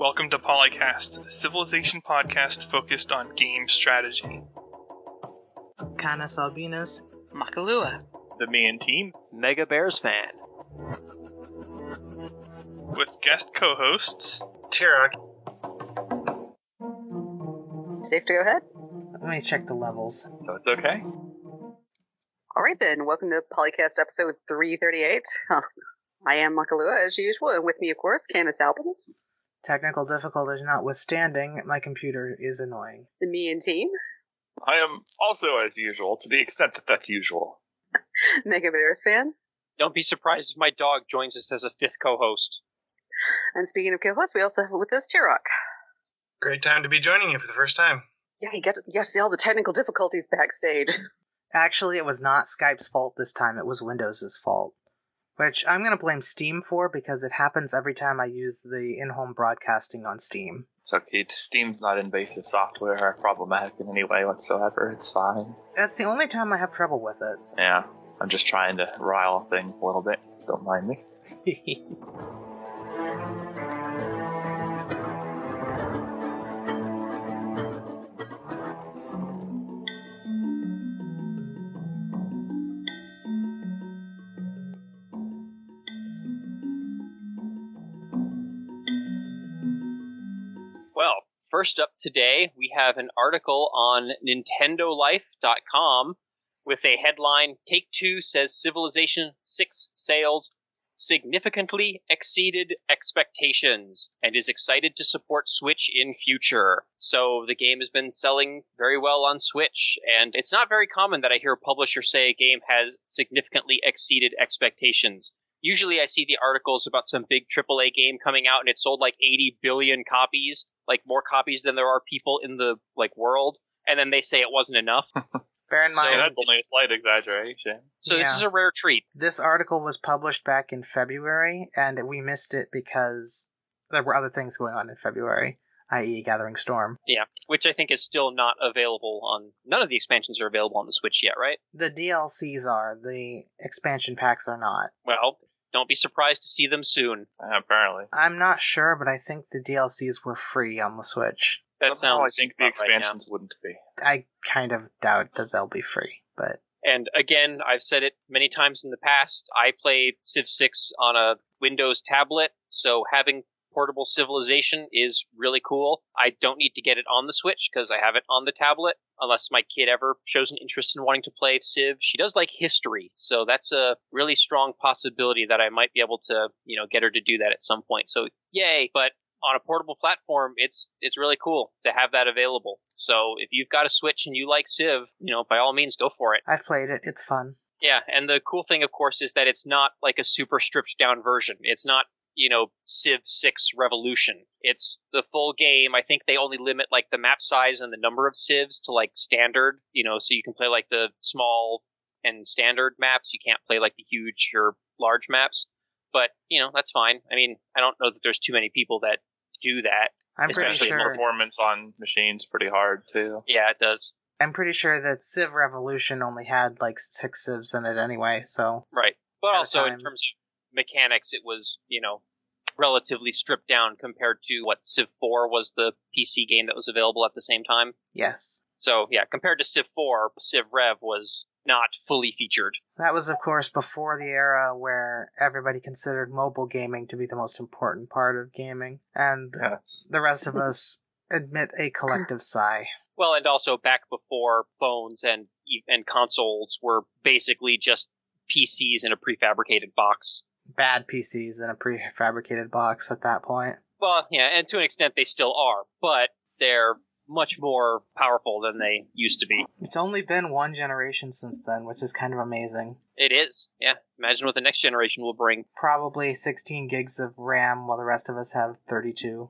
Welcome to Polycast, a Civilization podcast focused on game strategy. Canis Albinus, Makalua, the Mean Team, Mega Bears fan, with guest co-hosts Tirok. Safe to go ahead? let me check the levels. so it's okay. All right then, welcome to Polycast episode 338. I am Makalua as usual, and with me, of course, Canis Albinus, Technical difficulties notwithstanding, my computer is annoying. the Me and Team, I am also as usual, to the extent that that's usual. Mega Bears fan. Don't be surprised if my dog joins us as a fifth co-host. And speaking of co-hosts, we also have with us Tirok. Great time to be joining you for the first time. Yeah, you got to see all the technical difficulties backstage. Actually, it was not Skype's fault this time, it was Windows' fault. Which I'm going to blame Steam for, because it happens every time I use the in-home broadcasting on Steam. It's okay. Steam's not invasive software or problematic in any way whatsoever. It's fine. That's the only time I have trouble with Yeah, I'm just trying to rile things a little bit. Don't mind me. it. Well, first up today, we have an article on NintendoLife.com with a headline, Take-Two says Civilization 6 sales significantly exceeded expectations and is excited to support Switch in future. So the game has been selling very well on Switch, and it's not very common that I hear a publisher say a game has significantly exceeded expectations. Usually I see the articles about some big AAA game coming out and it sold like 80 billion copies, like more copies than there are people in the world, and then they say it wasn't enough. Bear in mind, So that's only a slight exaggeration. So This is a rare treat. this article was published back in February, and we missed it because there were other things going on in February, i.e. Gathering Storm. Yeah, which I think is still not available on... None of the expansions are available on the Switch yet, right? The DLCs are, the expansion packs are not. Well, don't be surprised to see them soon. Apparently. I'm not sure, but I think the DLCs were free on the Switch. That Somehow sounds I think the about right now. expansions wouldn't be. I kind of doubt that they'll be free, but And again, I've said it many times in the past, I play Civ 6 on a Windows tablet, so having portable Civilization is really cool. I don't need to get it on the Switch because I have it on the tablet, unless my kid ever shows an interest in wanting to play Civ. She does like history, so that's a really strong possibility that I might be able to, get her to do that at some point. So yay, but on a portable platform, it's really cool to have that available. So if you've got a Switch and you like Civ, by all means, go for it. I've played it. It's fun. Yeah, and the cool thing, of course, is that it's not like a super stripped down version. It's not, Civ 6 Revolution. It's the full game. I think they only limit like the map size and the number of civs to like standard, so you can play like the small and standard maps. You can't play like the huge or large maps. But, that's fine. I mean, I don't know that there's too many people that do that. I'm pretty Especially sure. performance on machines pretty hard, too. Yeah, it does. I'm pretty sure that Civ Revolution only had like 6 civs in it anyway. So Right. But At a also in time. terms of mechanics, it was, relatively stripped down compared to what Civ 4 was, the PC game that was available at the same time. yes, So, yeah, compared to Civ 4, Civ Rev was not fully featured. that was of course before the era where everybody considered mobile gaming to be the most important part of gaming, and Yes. the rest of us admit a collective sigh. Well, and also back before phones and consoles were basically just PCs in a prefabricated box. Bad PCs in a prefabricated box at that point. Well, yeah, and to an extent they still are, but they're much more powerful than they used to be. It's only been one generation since then, which is kind of amazing. It is, yeah. Imagine what the next generation will bring. Probably 16 gigs of RAM, while the rest of us have 32.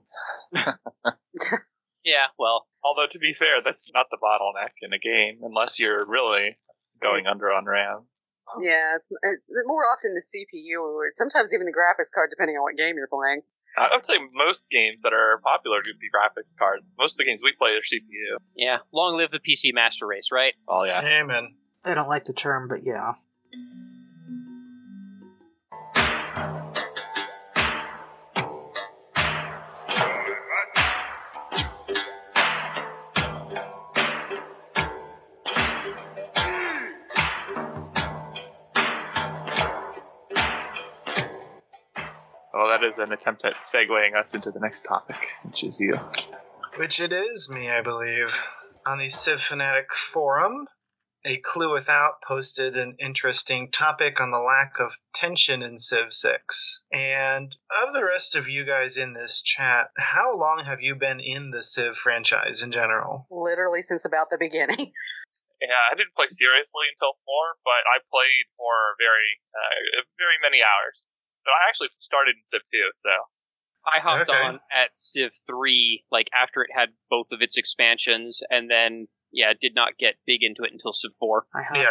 Yeah, well, Although, to be fair, that's not the bottleneck in a game, unless you're really going under on RAM. Yeah, it's more often the CPU, or sometimes even the graphics card, depending on what game you're playing. I would say most games that are popular do be graphics card. Most of the games we play are CPU. yeah. Long live the PC Master Race, right? Oh, yeah. Amen. I don't like the term, but yeah. is an attempt at segueing us into the next topic, which is you. Which it is me, I believe. On the Civ Fanatic forum, A Clue Without posted an interesting topic on the lack of tension in Civ 6. And of the rest of you guys in this chat, how long have you been in the Civ franchise in general? Literally since about the beginning. Yeah, I didn't play seriously until 4, but I played for very many hours. But I actually started in Civ 2, so... I hopped Okay. on at Civ 3, like, after it had both of its expansions, and then, did not get big into it until Civ 4.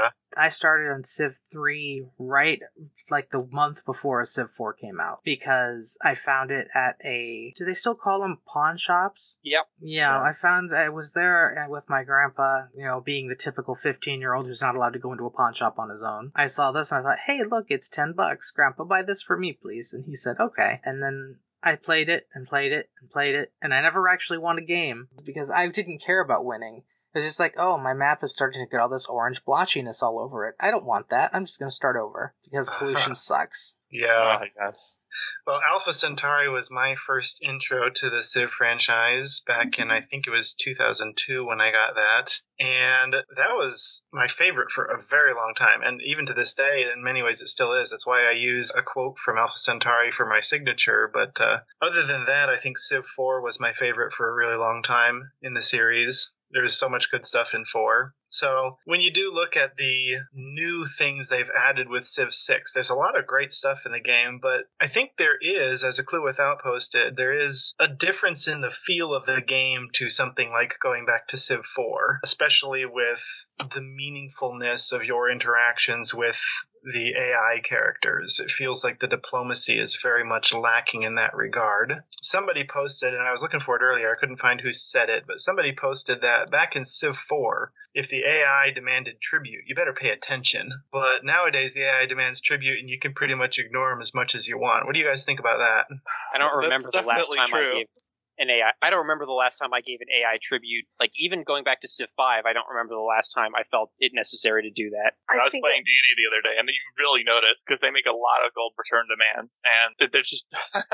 I started on Civ 3 right like the month before Civ 4 came out because I found it at do they still call them pawn shops? Yep. Yeah, I was there with my grandpa, being the typical 15-year-old who's not allowed to go into a pawn shop on his own. I saw this and I thought, hey, look, it's $10. Grandpa, buy this for me, please. And he said, okay. And then I played it and played it and played it, and I never actually won a game because I didn't care about winning. It was just like, oh, my map is starting to get all this orange blotchiness all over it. I don't want that. I'm just going to start over because pollution sucks. Yeah. I guess. Well, Alpha Centauri was my first intro to the Civ franchise back in, I think it was 2002 when I got that. And that was my favorite for a very long time. And even to this day, in many ways, it still is. That's why I use a quote from Alpha Centauri for my signature. But other than that, I think Civ 4 was my favorite for a really long time in the series. There's so much good stuff in 4. So when you do look at the new things they've added with Civ 6, there's a lot of great stuff in the game, but I think there is, as A Clue Without posted, there is a difference in the feel of the game to something like going back to Civ 4, especially with the meaningfulness of your interactions with the AI characters. It feels like the diplomacy is very much lacking in that regard. Somebody posted, and I was looking for it earlier, I couldn't find who said it, but somebody posted that back in Civ 4, if the AI demanded tribute, you better pay attention. But nowadays, the AI demands tribute, and you can pretty much ignore them as much as you want. What do you guys think about that? I don't remember the last definitely time true. I gave an AI. I don't remember the last time I gave an AI tribute. Like, even going back to Civ 5, I don't remember the last time I felt it necessary to do that. I was playing Deity the other day, and you really notice because they make a lot of gold return demands, and they're just.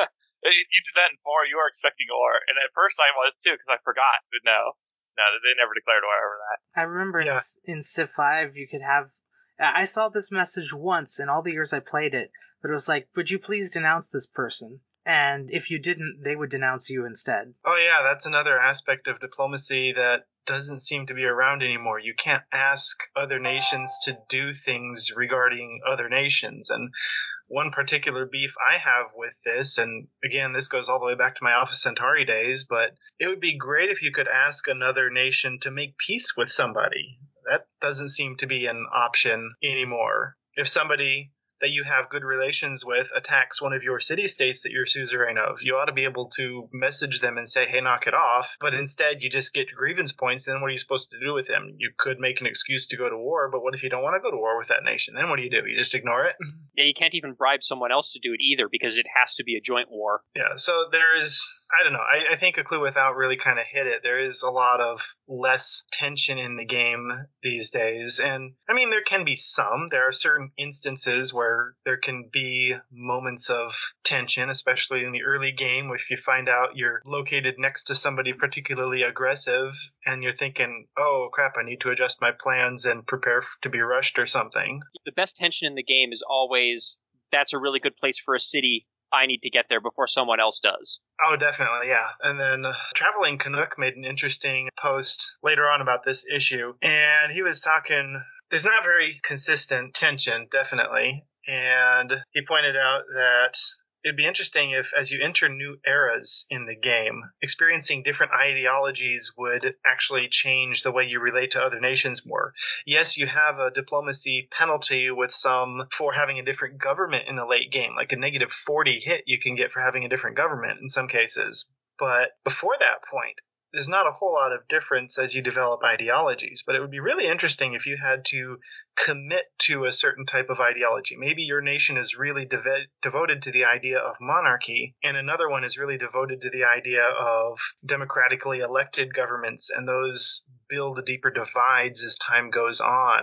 If you did that in 4, you are expecting ore, and at first I was too because I forgot. But no, they never declared ore over that. I remember in Civ 5 you could have... I saw this message once in all the years I played it, but it was like, would you please denounce this person? And if you didn't, they would denounce you instead. Oh yeah, that's another aspect of diplomacy that doesn't seem to be around anymore. You can't ask other nations to do things regarding other nations. And one particular beef I have with this, and again, this goes all the way back to my Alpha Centauri days, but it would be great if you could ask another nation to make peace with somebody. That doesn't seem to be an option anymore. If somebody that you have good relations with attacks one of your city-states that you're suzerain of, you ought to be able to message them and say, hey, knock it off. But instead, you just get grievance points, then what are you supposed to do with them? You could make an excuse to go to war, but what if you don't want to go to war with that nation? Then what do? You just ignore it? Yeah, you can't even bribe someone else to do it either because it has to be a joint war. Yeah, so there is... I don't know. I think A Clue Without really kind of hit it. There is a lot of less tension in the game these days. And, I mean, there can be some. There are certain instances where there can be moments of tension, especially in the early game, if you find out you're located next to somebody particularly aggressive and you're thinking, oh, crap, I need to adjust my plans and prepare to be rushed or something. The best tension in the game is always, that's a really good place for a city. I need to get there before someone else does. Oh, definitely, yeah. And then Traveling Canuck made an interesting post later on about this issue. And he was talking, there's not very consistent tension, definitely. And he pointed out that it'd be interesting if, as you enter new eras in the game, experiencing different ideologies would actually change the way you relate to other nations more. Yes, you have a diplomacy penalty with some for having a different government in the late game, like a negative 40 hit you can get for having a different government in some cases. But before that point, there's not a whole lot of difference as you develop ideologies, but it would be really interesting if you had to commit to a certain type of ideology. Maybe your nation is really devoted to the idea of monarchy, and another one is really devoted to the idea of democratically elected governments, and those build deeper divides as time goes on.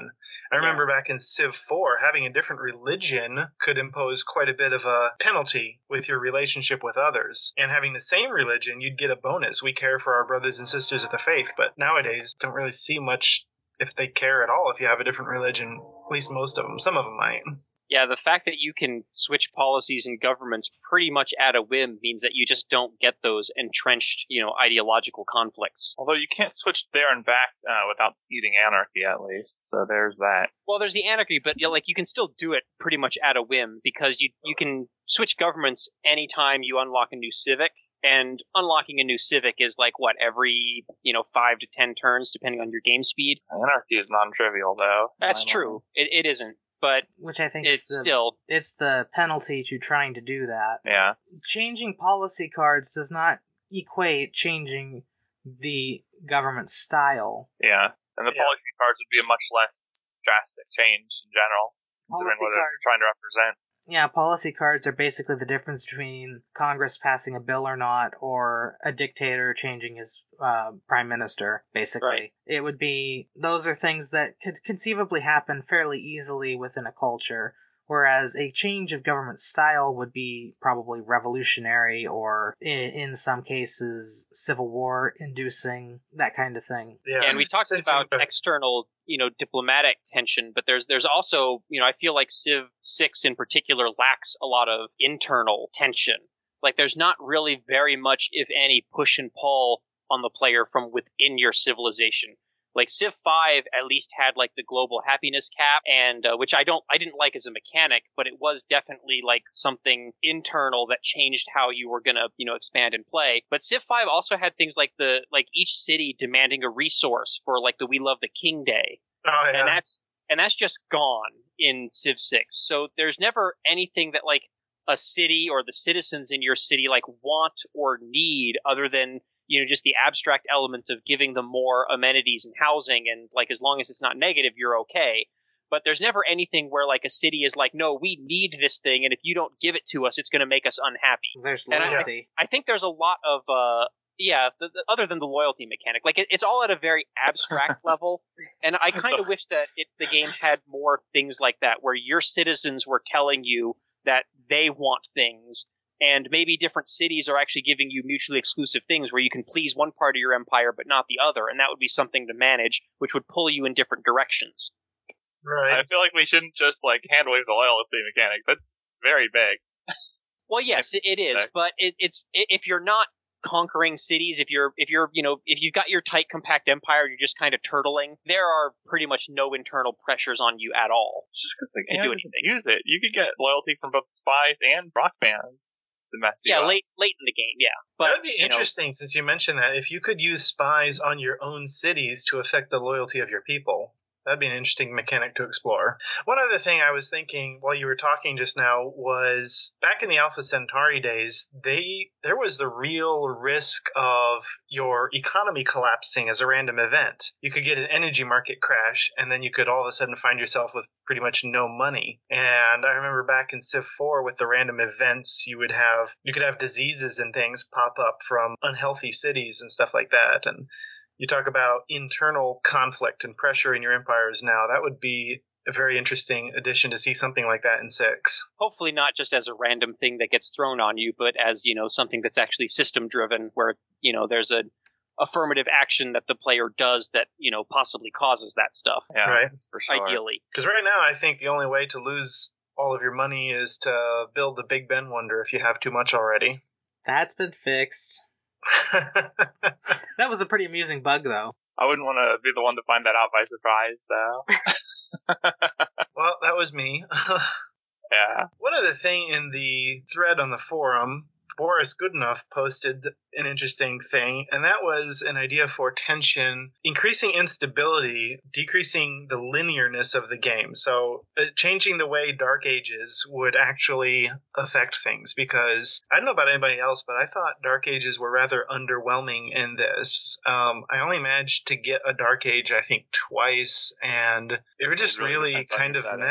I remember back in Civ 4, having a different religion could impose quite a bit of a penalty with your relationship with others. And having the same religion, you'd get a bonus. We care for our brothers and sisters of the faith, but nowadays don't really see much if they care at all if you have a different religion. At least most of them. Some of them might. Yeah, the fact that you can switch policies and governments pretty much at a whim means that you just don't get those entrenched, ideological conflicts. Although you can't switch there and back without eating anarchy, at least. So there's that. Well, there's the anarchy, but you can still do it pretty much at a whim because you can switch governments anytime you unlock a new civic. And unlocking a new civic is every 5 to 10 turns, depending on your game speed. Anarchy is non-trivial, though. That's true. It isn't. But which I think it's the penalty to trying to do that. Yeah. Changing policy cards does not equate changing the government style. Yeah, and the policy cards would be a much less drastic change in general, considering what they're trying to represent. Yeah, policy cards are basically the difference between Congress passing a bill or not, or a dictator changing his prime minister, basically. Right. It would be, those are things that could conceivably happen fairly easily within a culture, whereas a change of government style would be probably revolutionary or, in some cases, civil war inducing, that kind of thing. Yeah, and we talked about external, diplomatic tension, but there's also, I feel like Civ 6 in particular lacks a lot of internal tension. There's not really very much, if any, push and pull on the player from within your civilization. Civ 5 at least had the global happiness cap, and which I didn't like as a mechanic, but it was definitely something internal that changed how you were gonna expand and play. But Civ 5 also had things like each city demanding a resource for the We Love the King Day, and that's just gone in Civ 6. So there's never anything that a city or the citizens in your city want or need other than just the abstract element of giving them more amenities and housing, and as long as it's not negative, you're okay. But there's never anything where a city is no, we need this thing, and if you don't give it to us, it's going to make us unhappy. There's loyalty. I think there's a lot of other than the loyalty mechanic, it's all at a very abstract level, and I kind of wish that the game had more things like that, where your citizens were telling you that they want things. And maybe different cities are actually giving you mutually exclusive things where you can please one part of your empire but not the other, and that would be something to manage, which would pull you in different directions. Right. I feel like we shouldn't just hand wave the loyalty mechanic. That's very big. Well, yes, it is, but it's if you're not conquering cities, if you've got your tight compact empire, you're just kind of turtling, there are pretty much no internal pressures on you at all. It's just because the game doesn't use it. You could get loyalty from both spies and rock bands. Late in the game, yeah. But that would be interesting, since you mentioned that. If you could use spies on your own cities to affect the loyalty of your people, that'd be an interesting mechanic to explore. One other thing I was thinking while you were talking just now was, back in the Alpha Centauri days, there was the real risk of your economy collapsing as a random event. You could get an energy market crash, and then you could all of a sudden find yourself with pretty much no money. And I remember back in Civ 4 with the random events, you could have diseases and things pop up from unhealthy cities and stuff like that. And you talk about internal conflict and pressure in your empires now. That would be a very interesting addition to see something like that in 6. Hopefully not just as a random thing that gets thrown on you, but as, something that's actually system driven, where, there's an affirmative action that the player does that, possibly causes that stuff. Yeah, right. For sure. Ideally. Because right now, I think the only way to lose all of your money is to build the Big Ben Wonder if you have too much already. That's been fixed. That was a pretty amusing bug, though. I wouldn't want to be the one to find that out by surprise, though. Well, that was me. Yeah. One other thing in the thread on the forum, Boris Goodenough posted an interesting thing, and that was an idea for tension, increasing instability, decreasing the linearness of the game. So changing the way Dark Ages would actually affect things, because I don't know about anybody else, but I thought Dark Ages were rather underwhelming in this. I only managed to get a Dark Age, I think, twice, and they were just really kind of meh.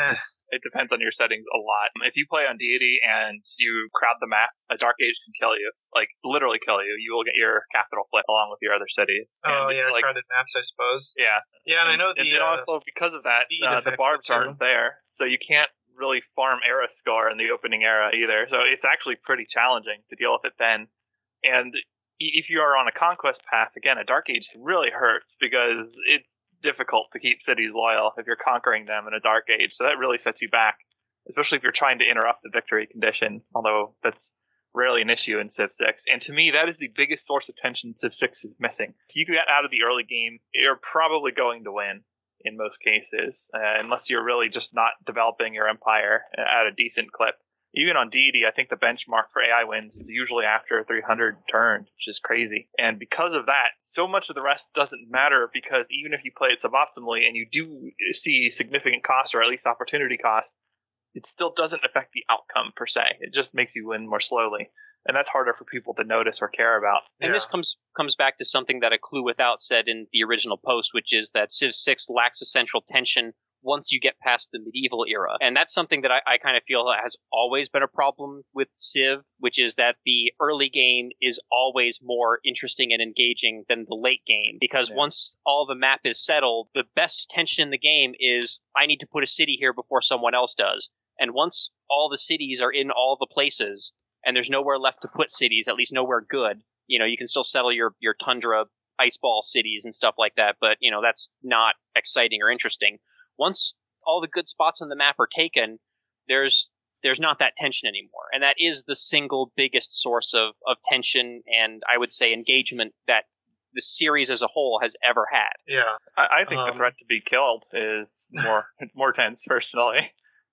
It depends on your settings a lot. If you play on Deity and you crowd the map, a Dark Age can kill you. Like, literally kill you. You will get your capital flipped along with your other cities. Oh, And, yeah, like, crowded maps, I suppose. yeah. Yeah, and I know And then also, because of that, speed the affects barbs it, too. aren't there. So you can't really farm era score in the opening era either. So it's actually pretty challenging to deal with it then. And if you are on a conquest path, again, a Dark Age really hurts because it's difficult to keep cities loyal if you're conquering them in a Dark Age. So that really sets you back, especially if you're trying to interrupt the victory condition, although that's rarely an issue in Civ 6. And to me, that is the biggest source of tension Civ 6 is missing. If you get out of the early game, you're probably going to win in most cases, unless you're really just not developing your empire at a decent clip. Even on Deity, I think the benchmark for AI wins is usually after 300 turns, which is crazy. And because of that, so much of the rest doesn't matter, because even if you play it suboptimally and you do see significant cost or at least opportunity cost, it still doesn't affect the outcome per se. It just makes you win more slowly. And that's harder for people to notice or care about. And this comes back to something that A Clue Without said in the original post, which is that Civ 6 lacks a central tension once you get past the medieval era. And that's something that I kind of feel has always been a problem with Civ, which is that the early game is always more interesting and engaging than the late game. Because once all the map is settled, the best tension in the game is, I need to put a city here before someone else does. And once all the cities are in all the places, and there's nowhere left to put cities, at least nowhere good, you can still settle your tundra ice ball cities and stuff like that, but, that's not exciting or interesting. Once all the good spots on the map are taken, there's not that tension anymore. And that is the single biggest source of tension and, I would say, engagement that the series as a whole has ever had. Yeah. I think the threat to be killed is more tense, personally.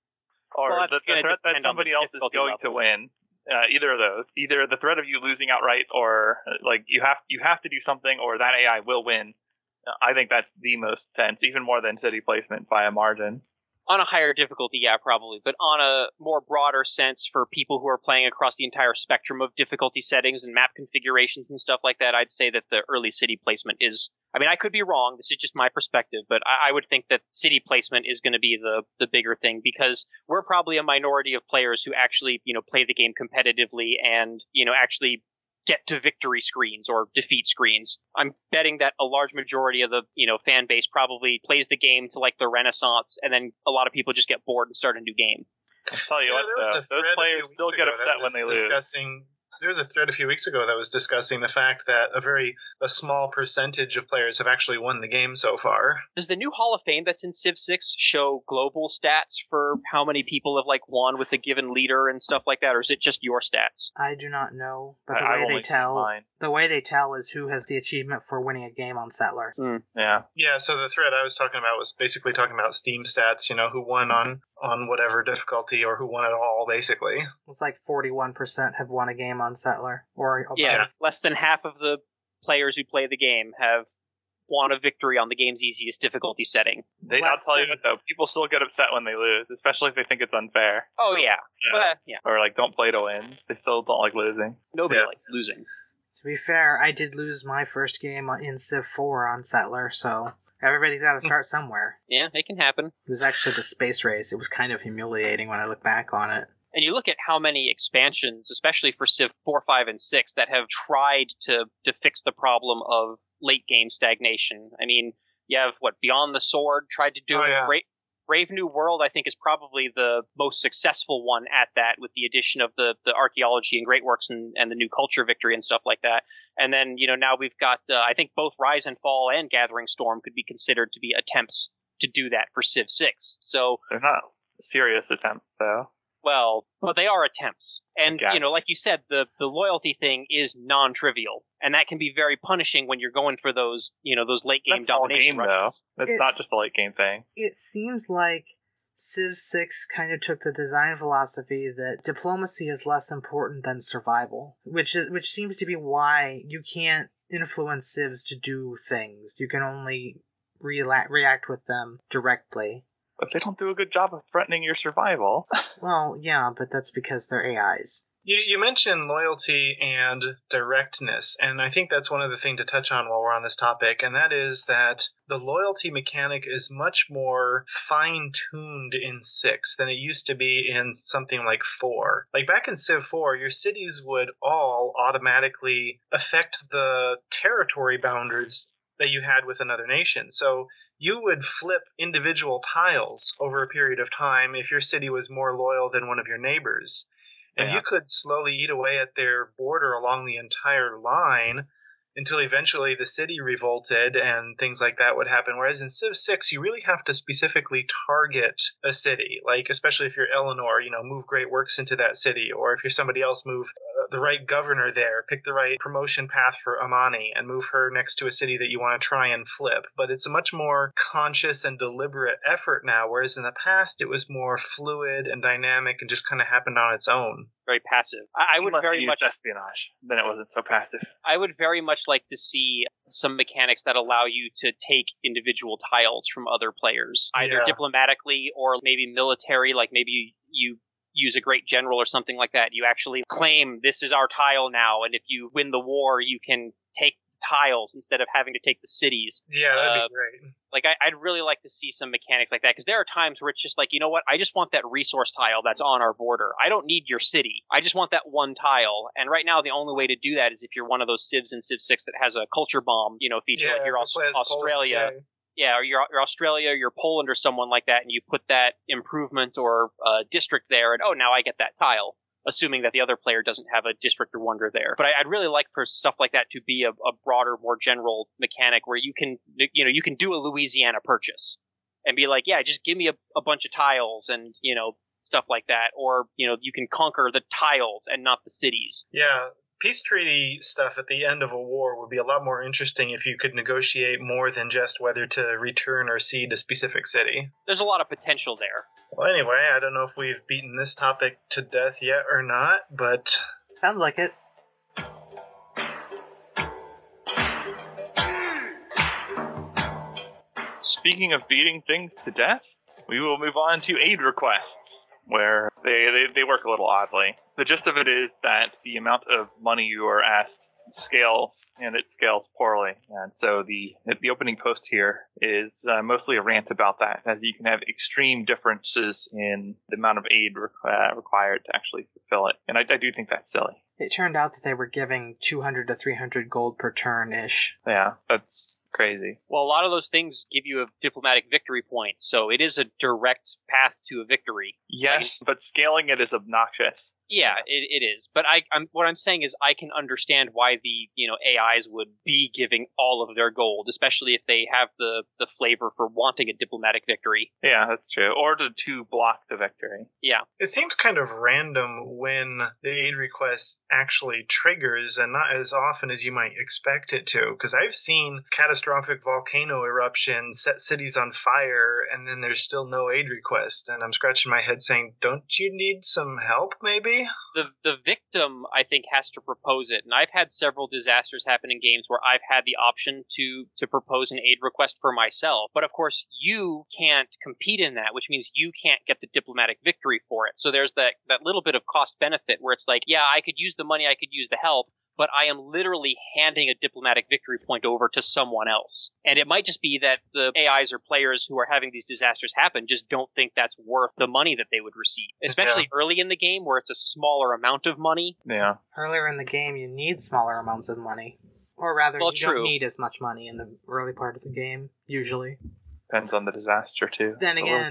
Or the threat that somebody else is going to win. Either of those. Either the threat of you losing outright, or like you have to do something, or that AI will win. I think that's the most tense, even more than city placement by a margin. On a higher difficulty, yeah, probably. But on a more broader sense, for people who are playing across the entire spectrum of difficulty settings and map configurations and stuff like that, I'd say that the early city placement is... I mean, I could be wrong. This is just my perspective, but I would think that city placement is going to be the bigger thing, because we're probably a minority of players who actually, play the game competitively and, actually get to victory screens or defeat screens. I'm betting that a large majority of the, fan base probably plays the game to like the Renaissance, and then a lot of people just get bored and start a new game. I'll tell you what, those players still get upset when they lose. There was a thread a few weeks ago that was discussing the fact that a small percentage of players have actually won the game so far. Does the new Hall of Fame that's in Civ 6 show global stats for how many people have won with a given leader and stuff like that, or is it just your stats? I do not know, but the way they tell is who has the achievement for winning a game on Settler. Yeah. Yeah, so the thread I was talking about was basically talking about Steam stats, who won on whatever difficulty or who won it all, basically. It's like 41% have won a game on Settler. Less than half of the players who play the game have won a victory on the game's easiest difficulty setting. I'll tell you what, though, people still get upset when they lose, especially if they think it's unfair. Oh, yeah. So, or, don't play to win. They still don't like losing. Nobody likes losing. To be fair, I did lose my first game in Civ 4 on Settler, so... Everybody's got to start somewhere. Yeah, it can happen. It was actually the space race. It was kind of humiliating when I look back on it. And you look at how many expansions, especially for Civ 4, 5, and 6, that have tried to fix the problem of late game stagnation. I mean, you have, Beyond the Sword tried to do it. Yeah. Brave New World, I think, is probably the most successful one at that, with the addition of the archaeology and Great Works and the new culture victory and stuff like that. And then, now we've got, I think both Rise and Fall and Gathering Storm could be considered to be attempts to do that for Civ 6. So they're not serious attempts, though. Well, but they are attempts. And, like you said, the loyalty thing is non-trivial. And that can be very punishing when you're going for those, those late game domination rushes. Though. It's not just a late game thing. It seems like Civ 6 kind of took the design philosophy that diplomacy is less important than survival, which seems to be why you can't influence civs to do things. You can only react with them directly. But they don't do a good job of threatening your survival. Well, yeah, but that's because they're AIs. You mentioned loyalty and directness, and I think that's one other thing to touch on while we're on this topic, and that is that the loyalty mechanic is much more fine-tuned in 6 than it used to be in something like 4. Like back in Civ 4, your cities would all automatically affect the territory boundaries that you had with another nation. So you would flip individual tiles over a period of time if your city was more loyal than one of your neighbors. And you could slowly eat away at their border along the entire line until eventually the city revolted and things like that would happen. Whereas in Civ 6, you really have to specifically target a city. Like, especially if you're Eleanor, move great works into that city. Or if you're somebody else, move the right governor there. Pick the right promotion path for Amani and move her next to a city that you want to try and flip. But it's a much more conscious and deliberate effort now, whereas in the past, it was more fluid and dynamic and just kind of happened on its own. Very passive. I would very much espionage. Then it wasn't so passive. I would very much like to see some mechanics that allow you to take individual tiles from other players, either diplomatically or maybe military. Like maybe you use a great general or something like that. You actually claim this is our tile now, and if you win the war, you can take tiles instead of having to take the cities. Yeah, that'd be great. Like, I'd really like to see some mechanics like that, because there are times where it's just like, you know what, I just want that resource tile that's on our border. I don't need your city. I just want that one tile. And right now, the only way to do that is if you're one of those civs in Civ 6 that has a culture bomb, feature, like you're Australia. Yeah, or you're Australia, you're Poland or someone like that, and you put that improvement or district there, and now I get that tile, assuming that the other player doesn't have a district or wonder there. But I'd really like for stuff like that to be a broader, more general mechanic where you can do a Louisiana purchase and be like, yeah, just give me a bunch of tiles and, stuff like that. Or, you can conquer the tiles and not the cities. Yeah. Peace treaty stuff at the end of a war would be a lot more interesting if you could negotiate more than just whether to return or cede a specific city. There's a lot of potential there. Well, anyway, I don't know if we've beaten this topic to death yet or not, but... Sounds like it. Speaking of beating things to death, we will move on to aid requests, where they work a little oddly. The gist of it is that the amount of money you are asked scales, and it scales poorly. And so the opening post here is mostly a rant about that, as you can have extreme differences in the amount of aid required to actually fulfill it. And I do think that's silly. It turned out that they were giving 200 to 300 gold per turn-ish. Yeah, that's crazy. Well, a lot of those things give you a diplomatic victory point, so it is a direct path to a victory. Yes, but scaling it is obnoxious. Yeah, it is. But what I'm saying is I can understand why the AIs would be giving all of their gold, especially if they have the flavor for wanting a diplomatic victory. Yeah, that's true. Or to block the victory. Yeah. It seems kind of random when the aid request actually triggers, and not as often as you might expect it to. Because I've seen catastrophic volcano eruptions set cities on fire, and then there's still no aid request. And I'm scratching my head saying, don't you need some help, maybe? The victim, I think, has to propose it. And I've had several disasters happen in games where I've had the option to propose an aid request for myself. But of course, you can't compete in that, which means you can't get the diplomatic victory for it. So there's that little bit of cost benefit where it's like, yeah, I could use the money, I could use the help, but I am literally handing a diplomatic victory point over to someone else. And it might just be that the AIs or players who are having these disasters happen just don't think that's worth the money that they would receive, especially early in the game where it's a smaller amount of money. Yeah. Earlier in the game, you need smaller amounts of money. Or rather, you don't need as much money in the early part of the game, usually. Depends on the disaster, too. Then again,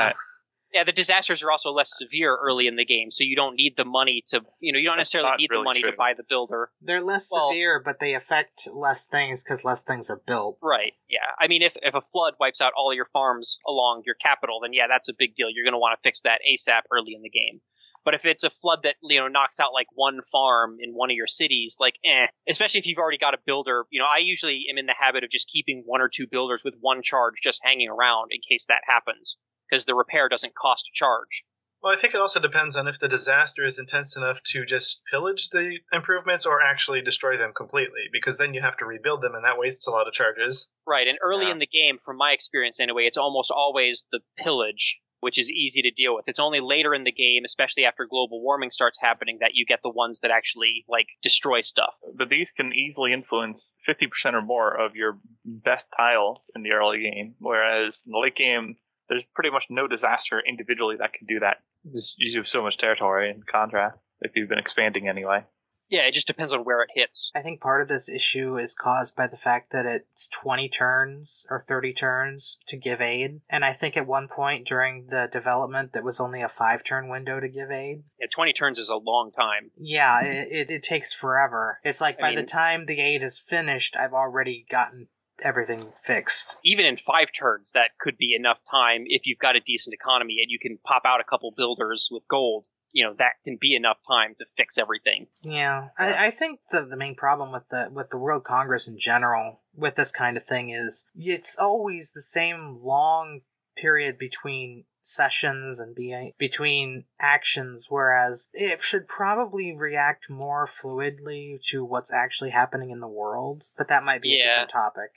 Yeah, the disasters are also less severe early in the game, so you don't need the money to, you don't necessarily need the money to buy the builder. They're less severe, but they affect less things because less things are built. Right, yeah. I mean, if a flood wipes out all your farms along your capital, then yeah, that's a big deal. You're going to want to fix that ASAP early in the game. But if it's a flood that, knocks out like one farm in one of your cities, like, especially if you've already got a builder, I usually am in the habit of just keeping one or two builders with one charge just hanging around in case that happens, because the repair doesn't cost a charge. Well, I think it also depends on if the disaster is intense enough to just pillage the improvements or actually destroy them completely, because then you have to rebuild them, and that wastes a lot of charges. Right, and early in the game, from my experience anyway, it's almost always the pillage which is easy to deal with. It's only later in the game, especially after global warming starts happening, that you get the ones that actually, like, destroy stuff. But these can easily influence 50% or more of your best tiles in the early game, whereas in the late game, there's pretty much no disaster individually that can do that. You have so much territory in contrast, if you've been expanding anyway. Yeah, it just depends on where it hits. I think part of this issue is caused by the fact that it's 20 turns or 30 turns to give aid. And I think at one point during the development, that was only a 5-turn window to give aid. Yeah, 20 turns is a long time. Yeah, it takes forever. It's like by the time the aid is finished, I've already gotten everything fixed. Even in 5 turns, that could be enough time if you've got a decent economy and you can pop out a couple builders with gold. That can be enough time to fix everything. Yeah, I think the main problem with the World Congress in general with this kind of thing is it's always the same long period between sessions and between actions, whereas it should probably react more fluidly to what's actually happening in the world. But that might be a different topic.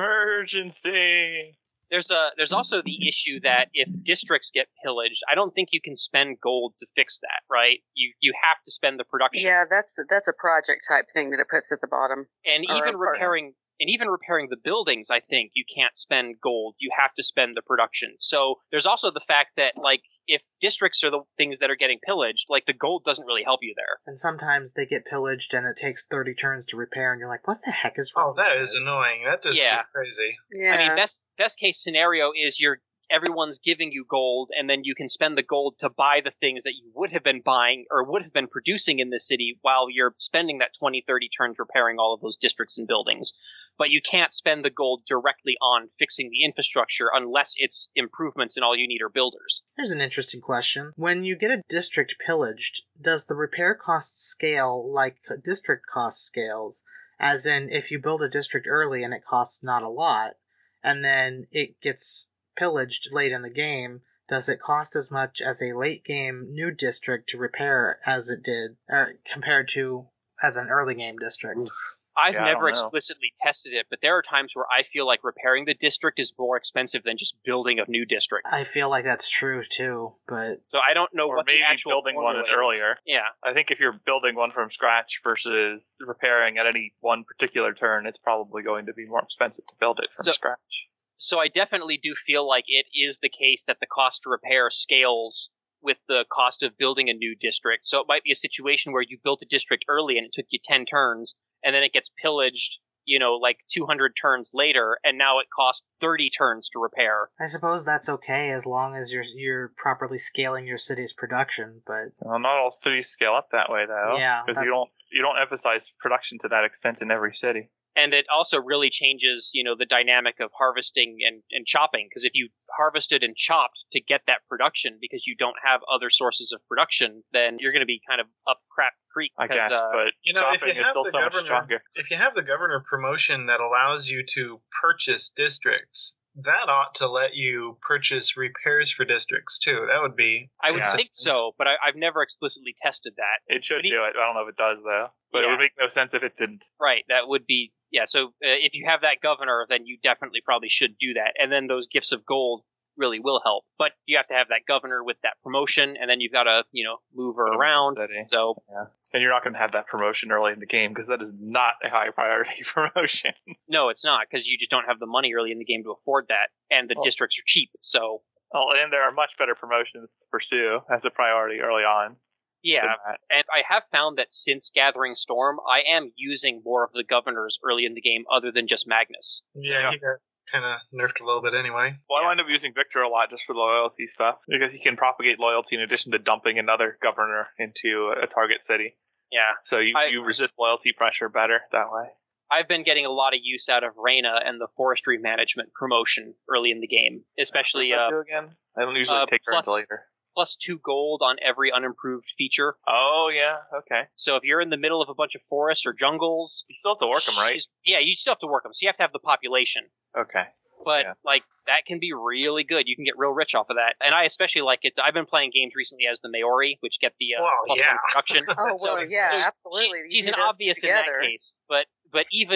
Emergency! There's also the issue that if districts get pillaged, I don't think you can spend gold to fix that, right? You have to spend the production. Yeah, that's a project type thing that it puts at the bottom. And even repairing the buildings, I think you can't spend gold. You have to spend the production. So there's also the fact that, like, if districts are the things that are getting pillaged, like, the gold doesn't really help you there. And sometimes they get pillaged and it takes 30 turns to repair, and you're like, what the heck is wrong? Oh, that is annoying. That just is crazy. Yeah. I mean, best case scenario is everyone's giving you gold, and then you can spend the gold to buy the things that you would have been buying or would have been producing in the city while you're spending that 20, 30 turns repairing all of those districts and buildings. But you can't spend the gold directly on fixing the infrastructure unless it's improvements and all you need are builders. Here's an interesting question. When you get a district pillaged, does the repair cost scale like district cost scales? As in, if you build a district early and it costs not a lot, and then it gets pillaged late in the game, does it cost as much as a late game new district to repair as it did, or compared to as an early game district? I've never explicitly tested it, but there are times where I feel like repairing the district is more expensive than just building a new district. I feel like that's true too, but so I don't know or what maybe the actual building one earlier. Yeah, I think if you're building one from scratch versus repairing at any one particular turn, it's probably going to be more expensive to build it from scratch. So I definitely do feel like it is the case that the cost to repair scales with the cost of building a new district. So it might be a situation where you built a district early and it took you 10 turns, and then it gets pillaged, like 200 turns later, and now it costs 30 turns to repair. I suppose that's okay as long as you're properly scaling your city's production, but... Well, not all cities scale up that way, though. Yeah. Because you don't emphasize production to that extent in every city. And it also really changes, the dynamic of harvesting and chopping. Because if you harvested and chopped to get that production because you don't have other sources of production, then you're going to be kind of up crap creek. I guess, but chopping is still so much stronger. If you have the governor promotion that allows you to purchase districts, that ought to let you purchase repairs for districts, too. That would be... I would think so, but I've never explicitly tested that. It should do it. I don't know if it does, though. But it would make no sense if it didn't. Right, that would be... Yeah, so if you have that governor, then you definitely probably should do that. And then those gifts of gold really will help. But you have to have that governor with that promotion, and then you've got to, move her around. So... Yeah. And you're not going to have that promotion early in the game, because that is not a high priority promotion. No, it's not, because you just don't have the money early in the game to afford that, and the districts are cheap, so... Oh, and there are much better promotions to pursue as a priority early on. Yeah, and I have found that since Gathering Storm, I am using more of the governors early in the game other than just Magnus. Yeah, he got kind of nerfed a little bit anyway. Well, I wind up using Victor a lot just for the loyalty stuff, because he can propagate loyalty in addition to dumping another governor into a target city. Yeah. So you resist loyalty pressure better that way. I've been getting a lot of use out of Reyna and the forestry management promotion early in the game, especially... What does that do again? I don't usually take her until later. Plus 2 gold on every unimproved feature. Oh, yeah, okay. So if you're in the middle of a bunch of forests or jungles... You still have to work them, right? Yeah, you still have to work them, so you have to have the population. Okay. But, that can be really good. You can get real rich off of that. And I especially like it. I've been playing games recently as the Maori, which get the plus 1 production. Oh, well, absolutely. She's an obvious in that case. But even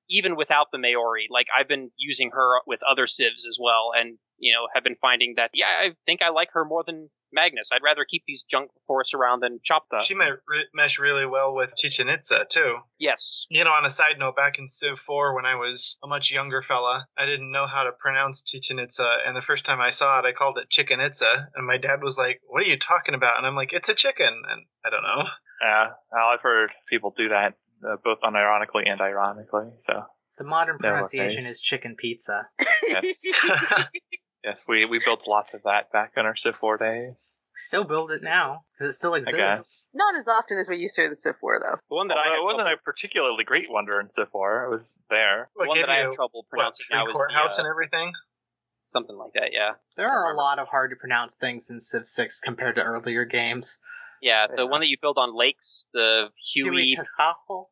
even without the Maori, like I've been using her with other civs as well, and have been finding that I think I like her more than Magnus. I'd rather keep these junk forests around than chop them. She might mesh really well with Chichen Itza too. Yes. On a side note, back in Civ 4 when I was a much younger fella, I didn't know how to pronounce Chichen Itza, and the first time I saw it, I called it Chicken Itza, and my dad was like, "What are you talking about?" And I'm like, "It's a chicken," and I don't know. Yeah, I've heard people do that both unironically and ironically. So The modern No pronunciation worries. is chicken pizza. yes, yes, we built lots of that back in our Civ 4 days. We still build it now because it still I exists. guess. Not as often as we used to in the Civ 4, though. The one that Although I it have wasn't trouble, a particularly great wonder in Civ 4. It was there. the one that I have trouble pronouncing now free is courthouse the, and everything. something like that. Yeah. There are a remember. lot of hard to pronounce things in Civ 6 compared to earlier games. Yeah, the Yeah. one that you build on lakes, the Huey, Huey-Tekahel?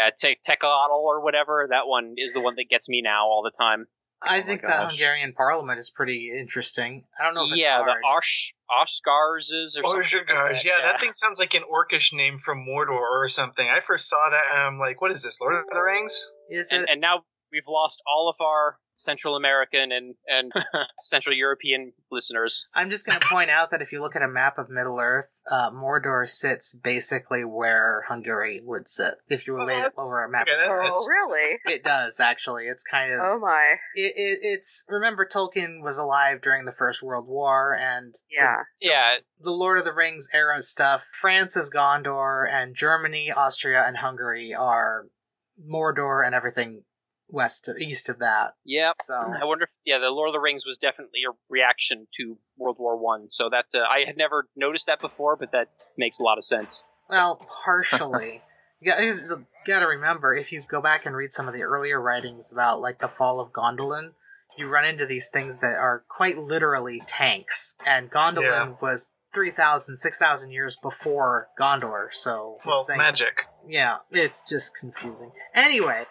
Tekatl or whatever, that one is the one that gets me now all the time. I my think the gosh. Hungarian parliament is pretty interesting. I don't know if it's Yeah, hard. the Oshgarzes or something. Ozhagars, like yeah, that thing sounds like an orcish name from Mordor or something. I first saw that and I'm like, what is this, Lord of the Rings? Is it? And now we've lost all of our Central American and Central European listeners. I'm just going to point out that if you look at a map of Middle-earth, Mordor sits basically where Hungary would sit. If you lay it over a map. Okay, Oh, really? It does, actually. It's kind of... Oh, my. It's... Remember, Tolkien was alive during the First World War, and Yeah. Yeah, the Lord of the Rings era stuff, France is Gondor, and Germany, Austria, and Hungary are Mordor and everything east of that. yeah. So I wonder if, the Lord of the Rings was definitely a reaction to World War One. So that I had never noticed that before, but that makes a lot of sense. well, partially. You gotta remember, if you go back and read some of the earlier writings about, like, the fall of Gondolin, you run into these things that are quite literally tanks. And Gondolin was 3,000, 6,000 years before Gondor, so... Well, magic. Yeah, it's just confusing. Anyway.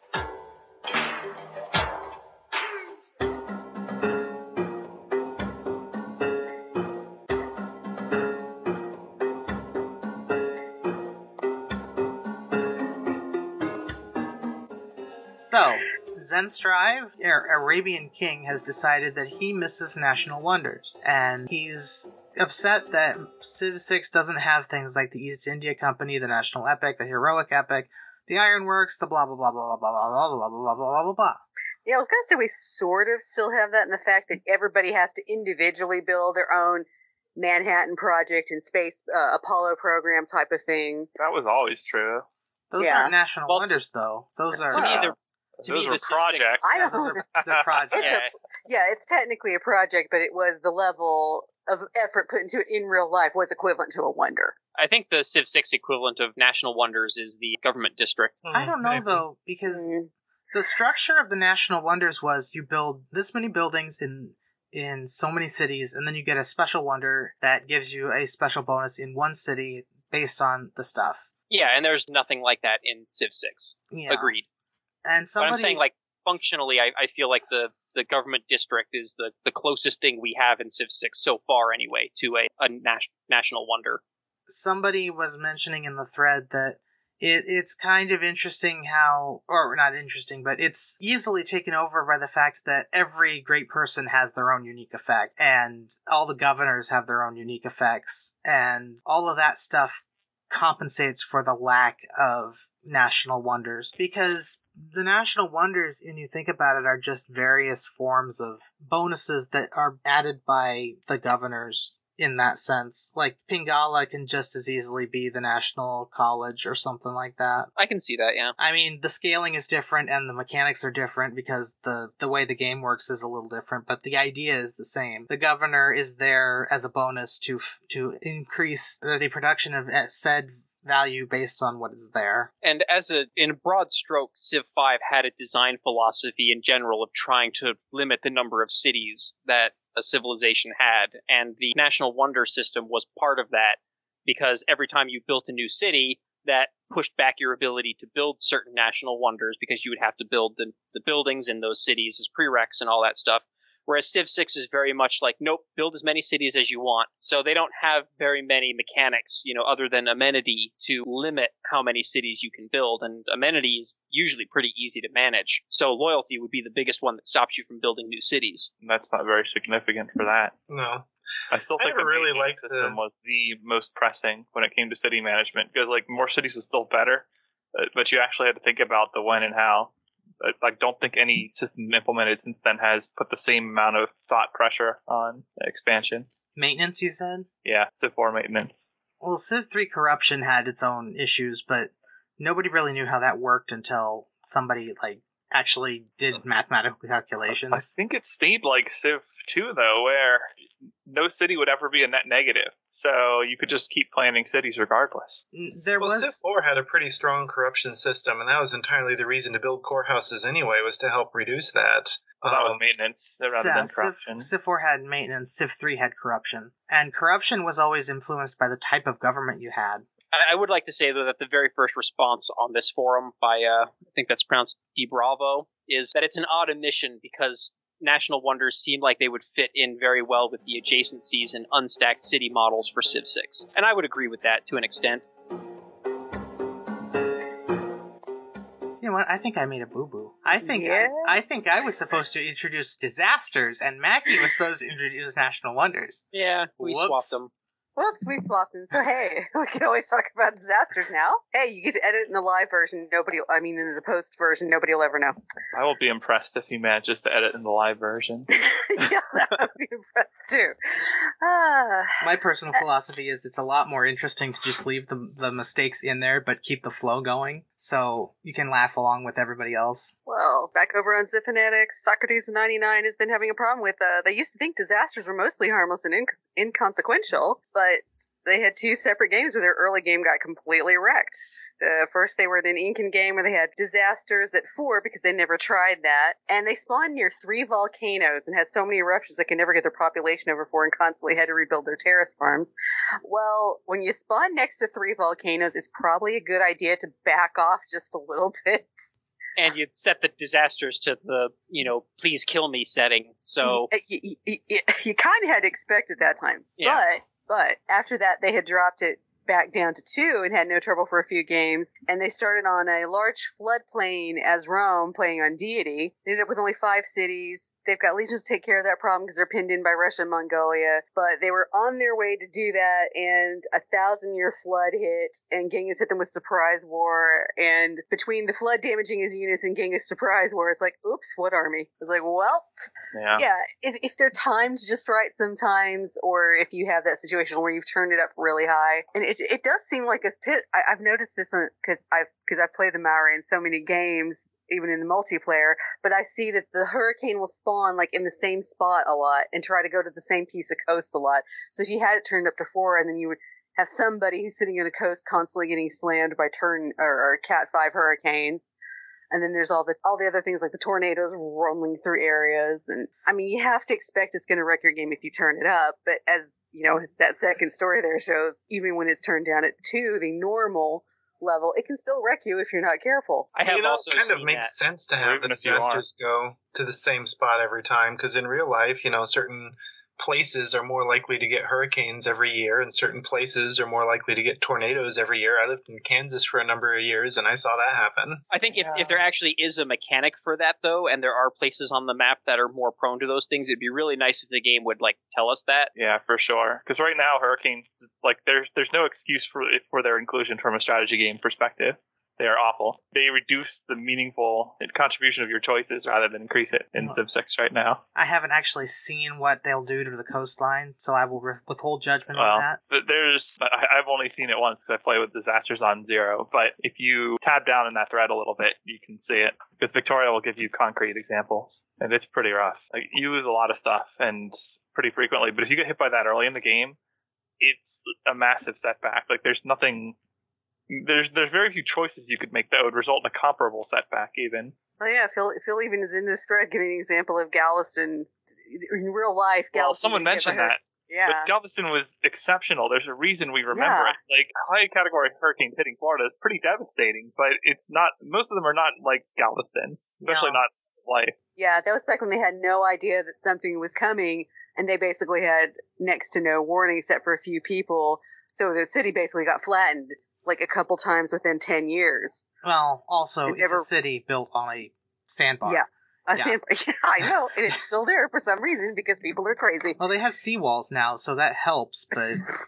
So, Zenstrive, Arabian king, has decided that he misses national wonders, and he's upset that Civ 6 doesn't have things like the East India Company, the National Epic, the Heroic Epic, the Ironworks, the blah blah blah blah blah blah blah blah blah blah blah blah blah. Yeah, I was going to say we sort of still have that in the fact that everybody has to individually build their own Manhattan Project and Space Apollo program type of thing. That was always true. Those Yeah. aren't national Well, wonders, though. Those are... To me, Wow. they're Those were the Civ 6 projects. I yeah, don't they're projects. Yeah. It's technically a project, but it was the level of effort put into it in real life was equivalent to a wonder. I think the Civ 6 equivalent of National Wonders is the government district. I don't know, Maybe. though, because Mm. the structure of the National Wonders was you build this many buildings in so many cities, and then you get a special wonder that gives you a special bonus in one city based on the stuff. Yeah, and there's nothing like that in Civ 6. Yeah. Agreed. And But I'm saying, like, functionally, I feel like the government district is the closest thing we have in Civ 6 so far, anyway, to a national wonder. somebody was mentioning in the thread that it's kind of interesting how, or not interesting, but it's easily taken over by the fact that every great person has their own unique effect, and all the governors have their own unique effects, and all of that stuff compensates for the lack of national wonders. Because the national wonders, when you think about it, are just various forms of bonuses that are added by the governors in that sense. Like, Pingala can just as easily be the national college or something like that. I can see that, yeah. I mean, the scaling is different and the mechanics are different because the way the game works is a little different, but the idea is the same. The governor is there as a bonus to increase the production of said value based on what is there. And in broad strokes, Civ 5 had a design philosophy in general of trying to limit the number of cities that a civilization had, and the National Wonder system was part of that, because every time you built a new city, that pushed back your ability to build certain national wonders, because you would have to build the buildings in those cities as prereqs and all that stuff. Whereas Civ 6 is very much like, nope, build as many cities as you want. So they don't have very many mechanics, other than amenity to limit how many cities you can build. And amenity is usually pretty easy to manage. So loyalty would be the biggest one that stops you from building new cities. That's not very significant for that. No. I still think the really maintenance system was the most pressing when it came to city management, because more cities was still better, but you actually had to think about the when and how. I don't think any system implemented since then has put the same amount of thought pressure on expansion. Maintenance, you said? Yeah, Civ 4 maintenance. Well, Civ 3 corruption had its own issues, but nobody really knew how that worked until somebody actually did mathematical calculations. I think it stayed like Civ 2, though, where no city would ever be a net negative. So you could just keep planning cities regardless. Civ 4 had a pretty strong corruption system, and that was entirely the reason to build courthouses anyway, was to help reduce that. Well, that was maintenance rather than corruption. Civ 4 had maintenance, Civ 3 had corruption. And corruption was always influenced by the type of government you had. I would like to say, though, that the very first response on this forum by, I think that's pronounced DeBravo, is that it's an odd omission because National Wonders seem like they would fit in very well with the adjacencies and unstacked city models for Civ 6. And I would agree with that to an extent. You know what? I think I made a boo-boo. I think I was supposed to introduce disasters, and Mackie was supposed to introduce National Wonders. Yeah, we swapped them. Whoops, we swapped them. So, hey, we can always talk about disasters now. Hey, you get to edit in the live version. In the post version, nobody will ever know. I will be impressed if he manages to edit in the live version. Yeah, that would be impressed, too. My personal philosophy is it's a lot more interesting to just leave the mistakes in there, but keep the flow going, so you can laugh along with everybody else. Well, back over on Civ Fanatics, Socrates99 has been having a problem with, they used to think disasters were mostly harmless and inconsequential, but they had two separate games where their early game got completely wrecked. First, they were in an Incan game where they had disasters at 4 because they never tried that, and they spawned near 3 volcanoes and had so many eruptions they could never get their population over 4 and constantly had to rebuild their terrace farms. Well, when you spawn next to 3 volcanoes, it's probably a good idea to back off just a little bit. And you set the disasters to the, please kill me setting, so... You kind of had to expect at that time. Yeah. But after that, they had dropped it back down to 2 and had no trouble for a few games. And they started on a large floodplain as Rome, playing on Deity. They ended up with only 5 cities. They've got legions to take care of that problem because they're pinned in by Russia and Mongolia. But they were on their way to do that, and a 1,000-year flood hit, and Genghis hit them with surprise war. And between the flood damaging his units and Genghis' surprise war, it's like, oops, what army? I was like, well, yeah, if they're timed just right sometimes, or if you have that situation where you've turned it up really high, and it does seem like a pit. I've noticed this because I've played the Maori in so many games, even in the multiplayer, but I see that the hurricane will spawn in the same spot a lot and try to go to the same piece of coast a lot. So if you had it turned up to 4, and then you would have somebody who's sitting on a coast constantly getting slammed by or Cat 5 hurricanes. And then there's all the other things like the tornadoes rolling through areas. And I mean, you have to expect it's going to wreck your game if you turn it up. But as that second story there shows, even when it's turned down at 2, the normal level, it can still wreck you if you're not careful. I have also kind of seen makes that. sense to have the disasters go to the same spot every time, because in real life, certain places are more likely to get hurricanes every year, and certain places are more likely to get tornadoes every year. I lived in Kansas for a number of years, and I saw that happen. I think if there actually is a mechanic for that, though, and there are places on the map that are more prone to those things, it'd be really nice if the game would tell us that. Yeah, for sure. Because right now, hurricanes, there's no excuse for their inclusion from a strategy game perspective. They are awful. They reduce the meaningful contribution of your choices rather than increase it in Civ 6 right now. I haven't actually seen what they'll do to the coastline, so I will withhold judgment on that. I've only seen it once because I play with disasters on 0, but if you tab down in that thread a little bit, you can see it. Because Victoria will give you concrete examples, and it's pretty rough. You lose a lot of stuff, and pretty frequently, but if you get hit by that early in the game, it's a massive setback. There's nothing... There's very few choices you could make that would result in a comparable setback, even. Oh yeah, Phil even is in this thread giving an example of Galveston in real life. Well, someone mentioned that. Yeah. But Galveston was exceptional. There's a reason we remember Yeah. it. Like, high category hurricanes hitting Florida is pretty devastating, but it's not, most of them are not like Galveston, especially No. not life. Yeah, that was back when they had no idea that something was coming, and they basically had next to no warning except for a few people. So the city basically got flattened like a couple times within 10 years. Well, also, It it's a never- city built on a sandbar. Yeah. Yeah. Yeah, I know, and it's still there for some reason because people are crazy. Well, they have seawalls now, so that helps, but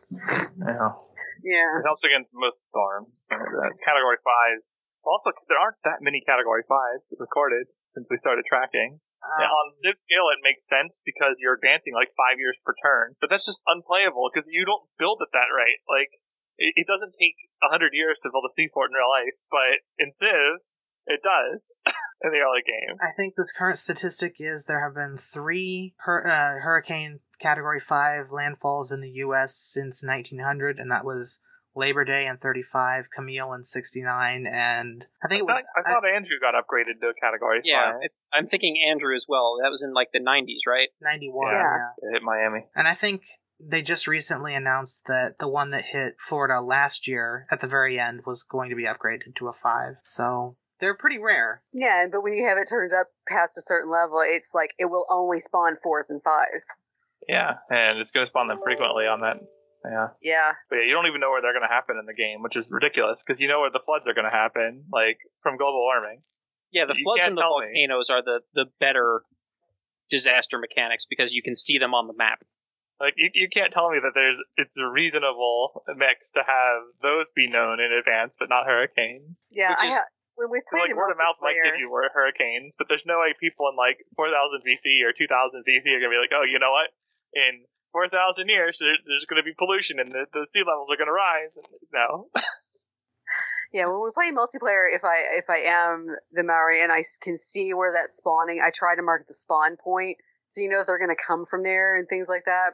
Yeah. Yeah. It helps against most storms. Category 5s. Also, there aren't that many Category 5s recorded since we started tracking. Yeah, on Civ scale, it makes sense because you're advancing like 5 years per turn, but that's just unplayable because you don't build at that rate. Like, it doesn't take 100 years to build a seaport in real life, but in Civ, it does in the early game. I think this current statistic is there have been 3 hurricane Category 5 landfalls in the U.S. since 1900, and that was Labor Day in 35, Camille in 69, and I think I thought Andrew got upgraded to Category 5. Yeah, I'm thinking Andrew as well. That was in like the 90s, right? 91, Yeah. yeah. It hit Miami. And I think they just recently announced that the one that hit Florida last year at the very end was going to be upgraded to a 5. So they're pretty rare. Yeah, but when you have it turned up past a certain level, it's like it will only spawn 4s and 5s. Yeah, and it's going to spawn them frequently on that. Yeah. Yeah. But yeah, you don't even know where they're going to happen in the game, which is ridiculous because you know where the floods are going to happen, like from global warming. Yeah, the You floods can't and the tell me. volcanoes are the better disaster mechanics because you can see them on the map. Like you can't tell me that it's a reasonable mix to have those be known in advance, but not hurricanes. Yeah, Which is- when we've So, played like word of mouth might give multiplayer, you hurricanes, but there's no way people in like 4,000 BC or 2,000 BC are gonna be like, oh, you know what? In 4,000 years, there's going to be pollution and the sea levels are going to rise. No. yeah, when we play multiplayer, if I am the Maori and I can see where that's spawning, I try to mark the spawn point so you know they're going to come from there and things like that.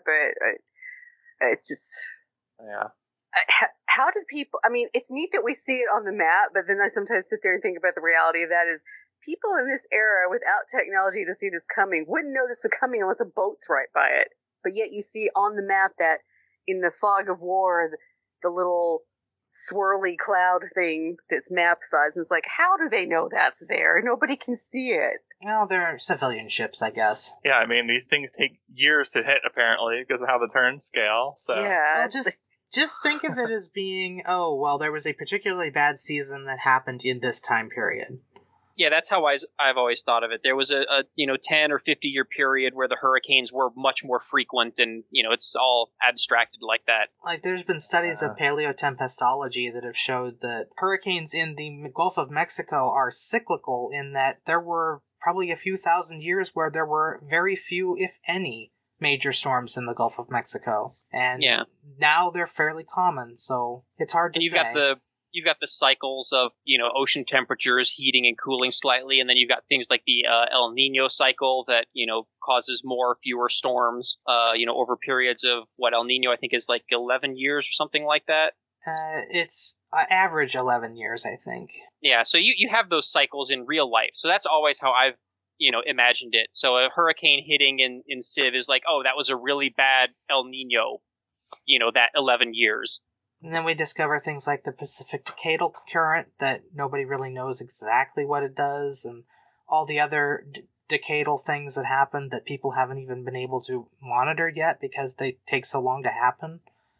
But it's just. Yeah. How did people? I mean, it's neat that we see it on the map, but then I sometimes sit there and think about the reality of that is people in this era without technology to see this coming wouldn't know this was coming unless a boat's right by it. But yet you see on the map that in the fog of war, the little swirly cloud thing that's map size, and it's like, how do they know that's there? Nobody can see it. Well, they're civilian ships, I guess. Yeah, I mean, these things take years to hit, apparently, because of how the turns scale. So Yeah, Well, it's- just think of it as being, oh, well, there was a particularly bad season that happened in this time period. Yeah, that's how I've always thought of it. There was a 10 or 50 year period where the hurricanes were much more frequent, and it's all abstracted like that. Like, there's been studies of paleotempestology that have showed that hurricanes in the Gulf of Mexico are cyclical in that there were probably a few thousand years where there were very few, if any, major storms in the Gulf of Mexico. And Yeah. now they're fairly common, so it's hard to And say. you've got the cycles of ocean temperatures heating and cooling slightly, and then you've got things like the El Nino cycle that causes fewer storms over periods of what El Nino I think is like 11 years or something like that. It's average 11 years, I think. Yeah, so you have those cycles in real life. So that's always how I've imagined it. So a hurricane hitting in Civ is like, oh, that was a really bad El Nino, that 11 years. And then we discover things like the Pacific Decadal Current that nobody really knows exactly what it does, and all the other decadal things that happen that people haven't even been able to monitor yet because they take so long to happen.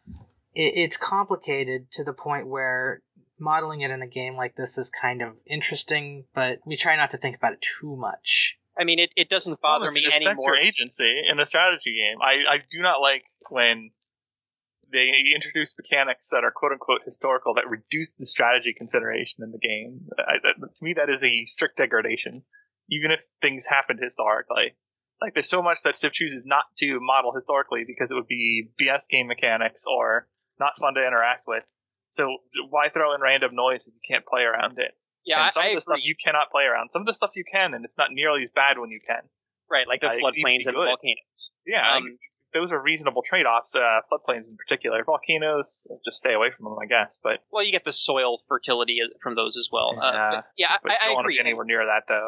It's complicated to the point where modeling it in a game like this is kind of interesting, but we try not to think about it too much. I mean, it doesn't bother me it affects your anymore. agency in a strategy game. I do not like when they introduce mechanics that are quote-unquote historical that reduce the strategy consideration in the game. To me, that is a strict degradation, even if things happened historically. Like, there's so much that Civ chooses not to model historically because it would be BS game mechanics or not fun to interact with. So why throw in random noise if you can't play around it? Yeah, and some I of the stuff agree. you cannot play around. Some of the stuff you can, and it's not nearly as bad when you can. Right, like the it could floodplains be and the good. volcanoes. Yeah, those are reasonable trade-offs. Floodplains in particular, volcanoes, just stay away from them, I guess. But Well, you get the soil fertility from those as well. yeah, but I I don't want to agree. be anywhere near that, though.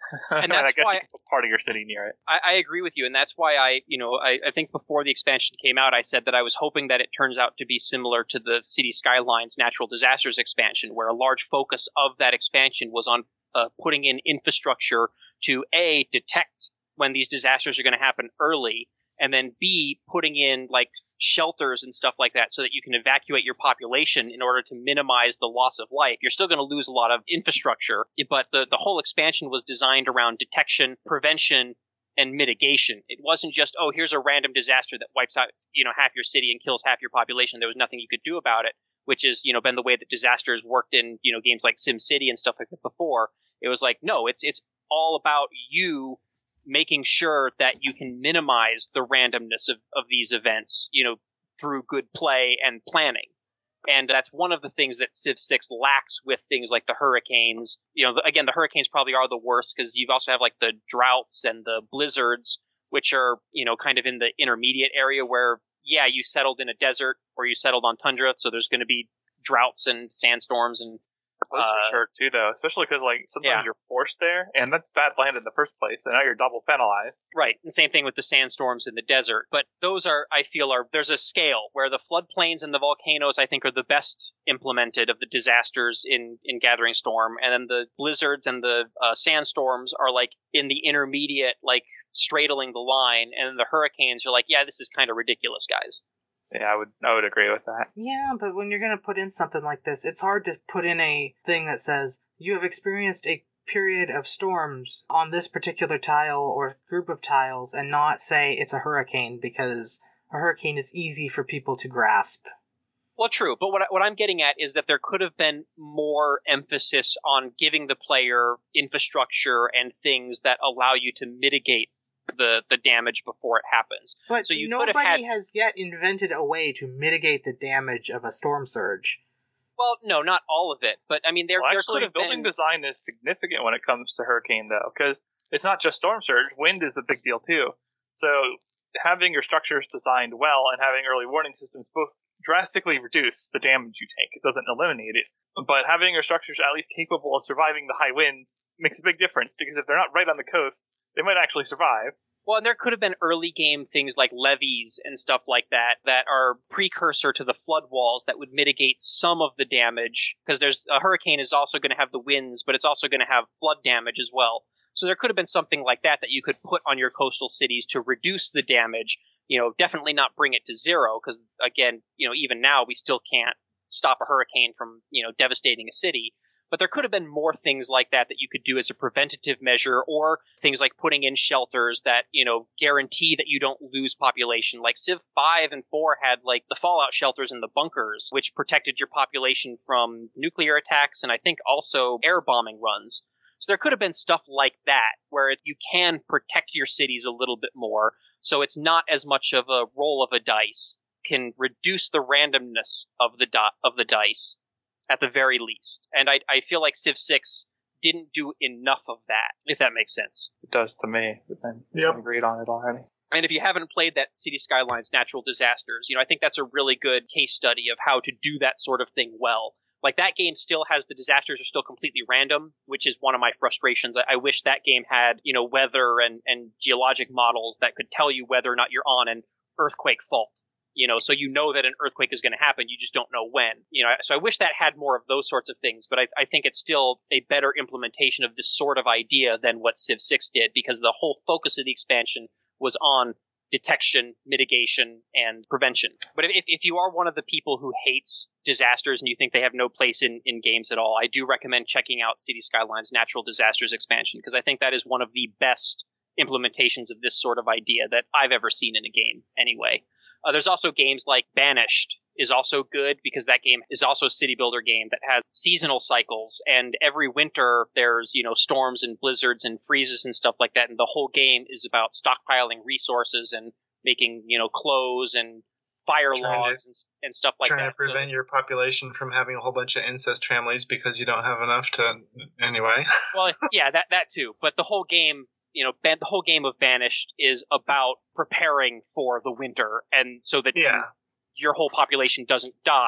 And I that's guess why you can put part of your city near it. I agree with you, and that's why I think before the expansion came out, I said that I was hoping that it turns out to be similar to the City Skylines Natural Disasters expansion, where a large focus of that expansion was on putting in infrastructure to A, detect when these disasters are going to happen early, and then B, putting in like shelters and stuff like that so that you can evacuate your population in order to minimize the loss of life. You're still going to lose a lot of infrastructure, but the whole expansion was designed around detection, prevention, and mitigation. It wasn't just, oh, here's a random disaster that wipes out, half your city and kills half your population. There was nothing you could do about it, which has, been the way that disasters worked in, games like SimCity and stuff like that before. It was like, no, it's all about you making sure that you can minimize the randomness of these events, through good play and planning. And that's one of the things that Civ 6 lacks with things like the hurricanes. Again, the hurricanes probably are the worst because you also have like the droughts and the blizzards, which are, kind of in the intermediate area where, yeah, you settled in a desert or you settled on tundra. So there's going to be droughts and sandstorms and Blizzards hurt too, though, especially because sometimes you're forced there, and that's bad land in the first place, and now you're double penalized. Right, and same thing with the sandstorms in the desert. But those I feel there's a scale where the floodplains and the volcanoes, I think, are the best implemented of the disasters in Gathering Storm, and then the blizzards and the sandstorms are like in the intermediate, like straddling the line, and then the hurricanes are like, yeah, this is kind of ridiculous, guys. Yeah, I would agree with that. Yeah, but when you're going to put in something like this, it's hard to put in a thing that says, you have experienced a period of storms on this particular tile or group of tiles, and not say it's a hurricane, because a hurricane is easy for people to grasp. Well, true, but what I'm getting at is that there could have been more emphasis on giving the player infrastructure and things that allow you to mitigate the damage before it happens. But so you nobody has yet invented a way to mitigate the damage of a storm surge. Well, no, not all of it, but I mean, there could have building been... design is significant when it comes to hurricane, though, because it's not just storm surge. Wind is a big deal too. So having your structures designed well and having early warning systems both drastically reduce the damage you take. It doesn't eliminate it, but having your structures at least capable of surviving the high winds makes a big difference, because if they're not right on the coast, they might actually survive. Well, and there could have been early game things like levees and stuff like that are precursor to the flood walls that would mitigate some of the damage, because there's a hurricane is also going to have the winds, but it's also going to have flood damage as well. So there could have been something like that you could put on your coastal cities to reduce the damage. Definitely not bring it to zero, because again, even now we still can't stop a hurricane from, devastating a city. But there could have been more things like that you could do as a preventative measure, or things like putting in shelters that, guarantee that you don't lose population. Like Civ 5 and 4 had like the fallout shelters and the bunkers, which protected your population from nuclear attacks and I think also air bombing runs. So there could have been stuff like that where you can protect your cities a little bit more. So it's not as much of a roll of a dice, can reduce the randomness of the dice at the very least. And I feel like Civ 6 didn't do enough of that, if that makes sense. It does to me, but then I agreed on it already. And if you haven't played that City Skylines Natural Disasters, I think that's a really good case study of how to do that sort of thing well. Like, that game still has the disasters are still completely random, which is one of my frustrations. I wish that game had, weather and geologic models that could tell you whether or not you're on an earthquake fault. So that an earthquake is going to happen, you just don't know when. So I wish that had more of those sorts of things, but I think it's still a better implementation of this sort of idea than what Civ 6 did, because the whole focus of the expansion was on detection, mitigation, and prevention. But if you are one of the people who hates disasters and you think they have no place in games at all, I do recommend checking out City Skylines Natural Disasters expansion, because I think that is one of the best implementations of this sort of idea that I've ever seen in a game anyway. There's also games like Banished is also good, because that game is also a city builder game that has seasonal cycles, and every winter there's, storms and blizzards and freezes and stuff like that, and the whole game is about stockpiling resources and making, clothes and fire logs and stuff like that. Trying to prevent your population from having a whole bunch of incest families because you don't have enough to... Anyway. Well, yeah, that too. But the whole game... the whole game of Banished is about preparing for the winter, and so that your whole population doesn't die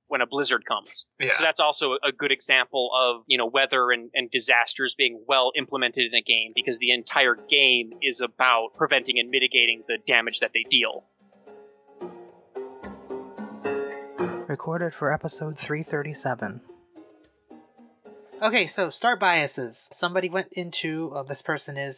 when a blizzard comes. Yeah. So that's also a good example of, weather and disasters being well implemented in a game, because the entire game is about preventing and mitigating the damage that they deal. Recorded for episode 337. Okay, so start biases. Somebody went into, this person is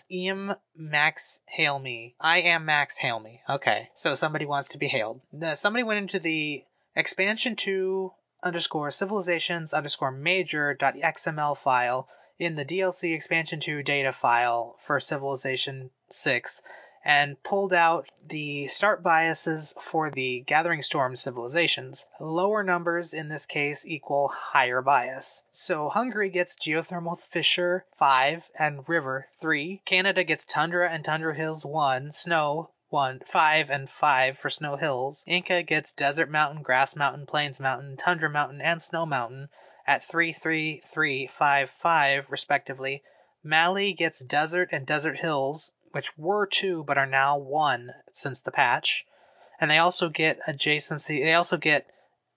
Max Hail Me. I am Max Hail Me. Okay, so somebody wants to be hailed. Somebody went into the expansion 2 _ civilizations _ major.xml file in the DLC expansion 2 data file for Civilization 6 and pulled out the start biases for the Gathering Storm civilizations. Lower numbers in this case equal higher bias. So Hungary gets Geothermal Fissure 5 and River 3. Canada gets Tundra and Tundra Hills 1, Snow 1, 5 and 5 for Snow Hills. Inca gets Desert Mountain, Grass Mountain, Plains Mountain, Tundra Mountain, and Snow Mountain at 3, 3, 3, 5, 5 respectively. Mali gets Desert and Desert Hills, which were 2 but are now 1 since the patch. And they also get adjacency. They also get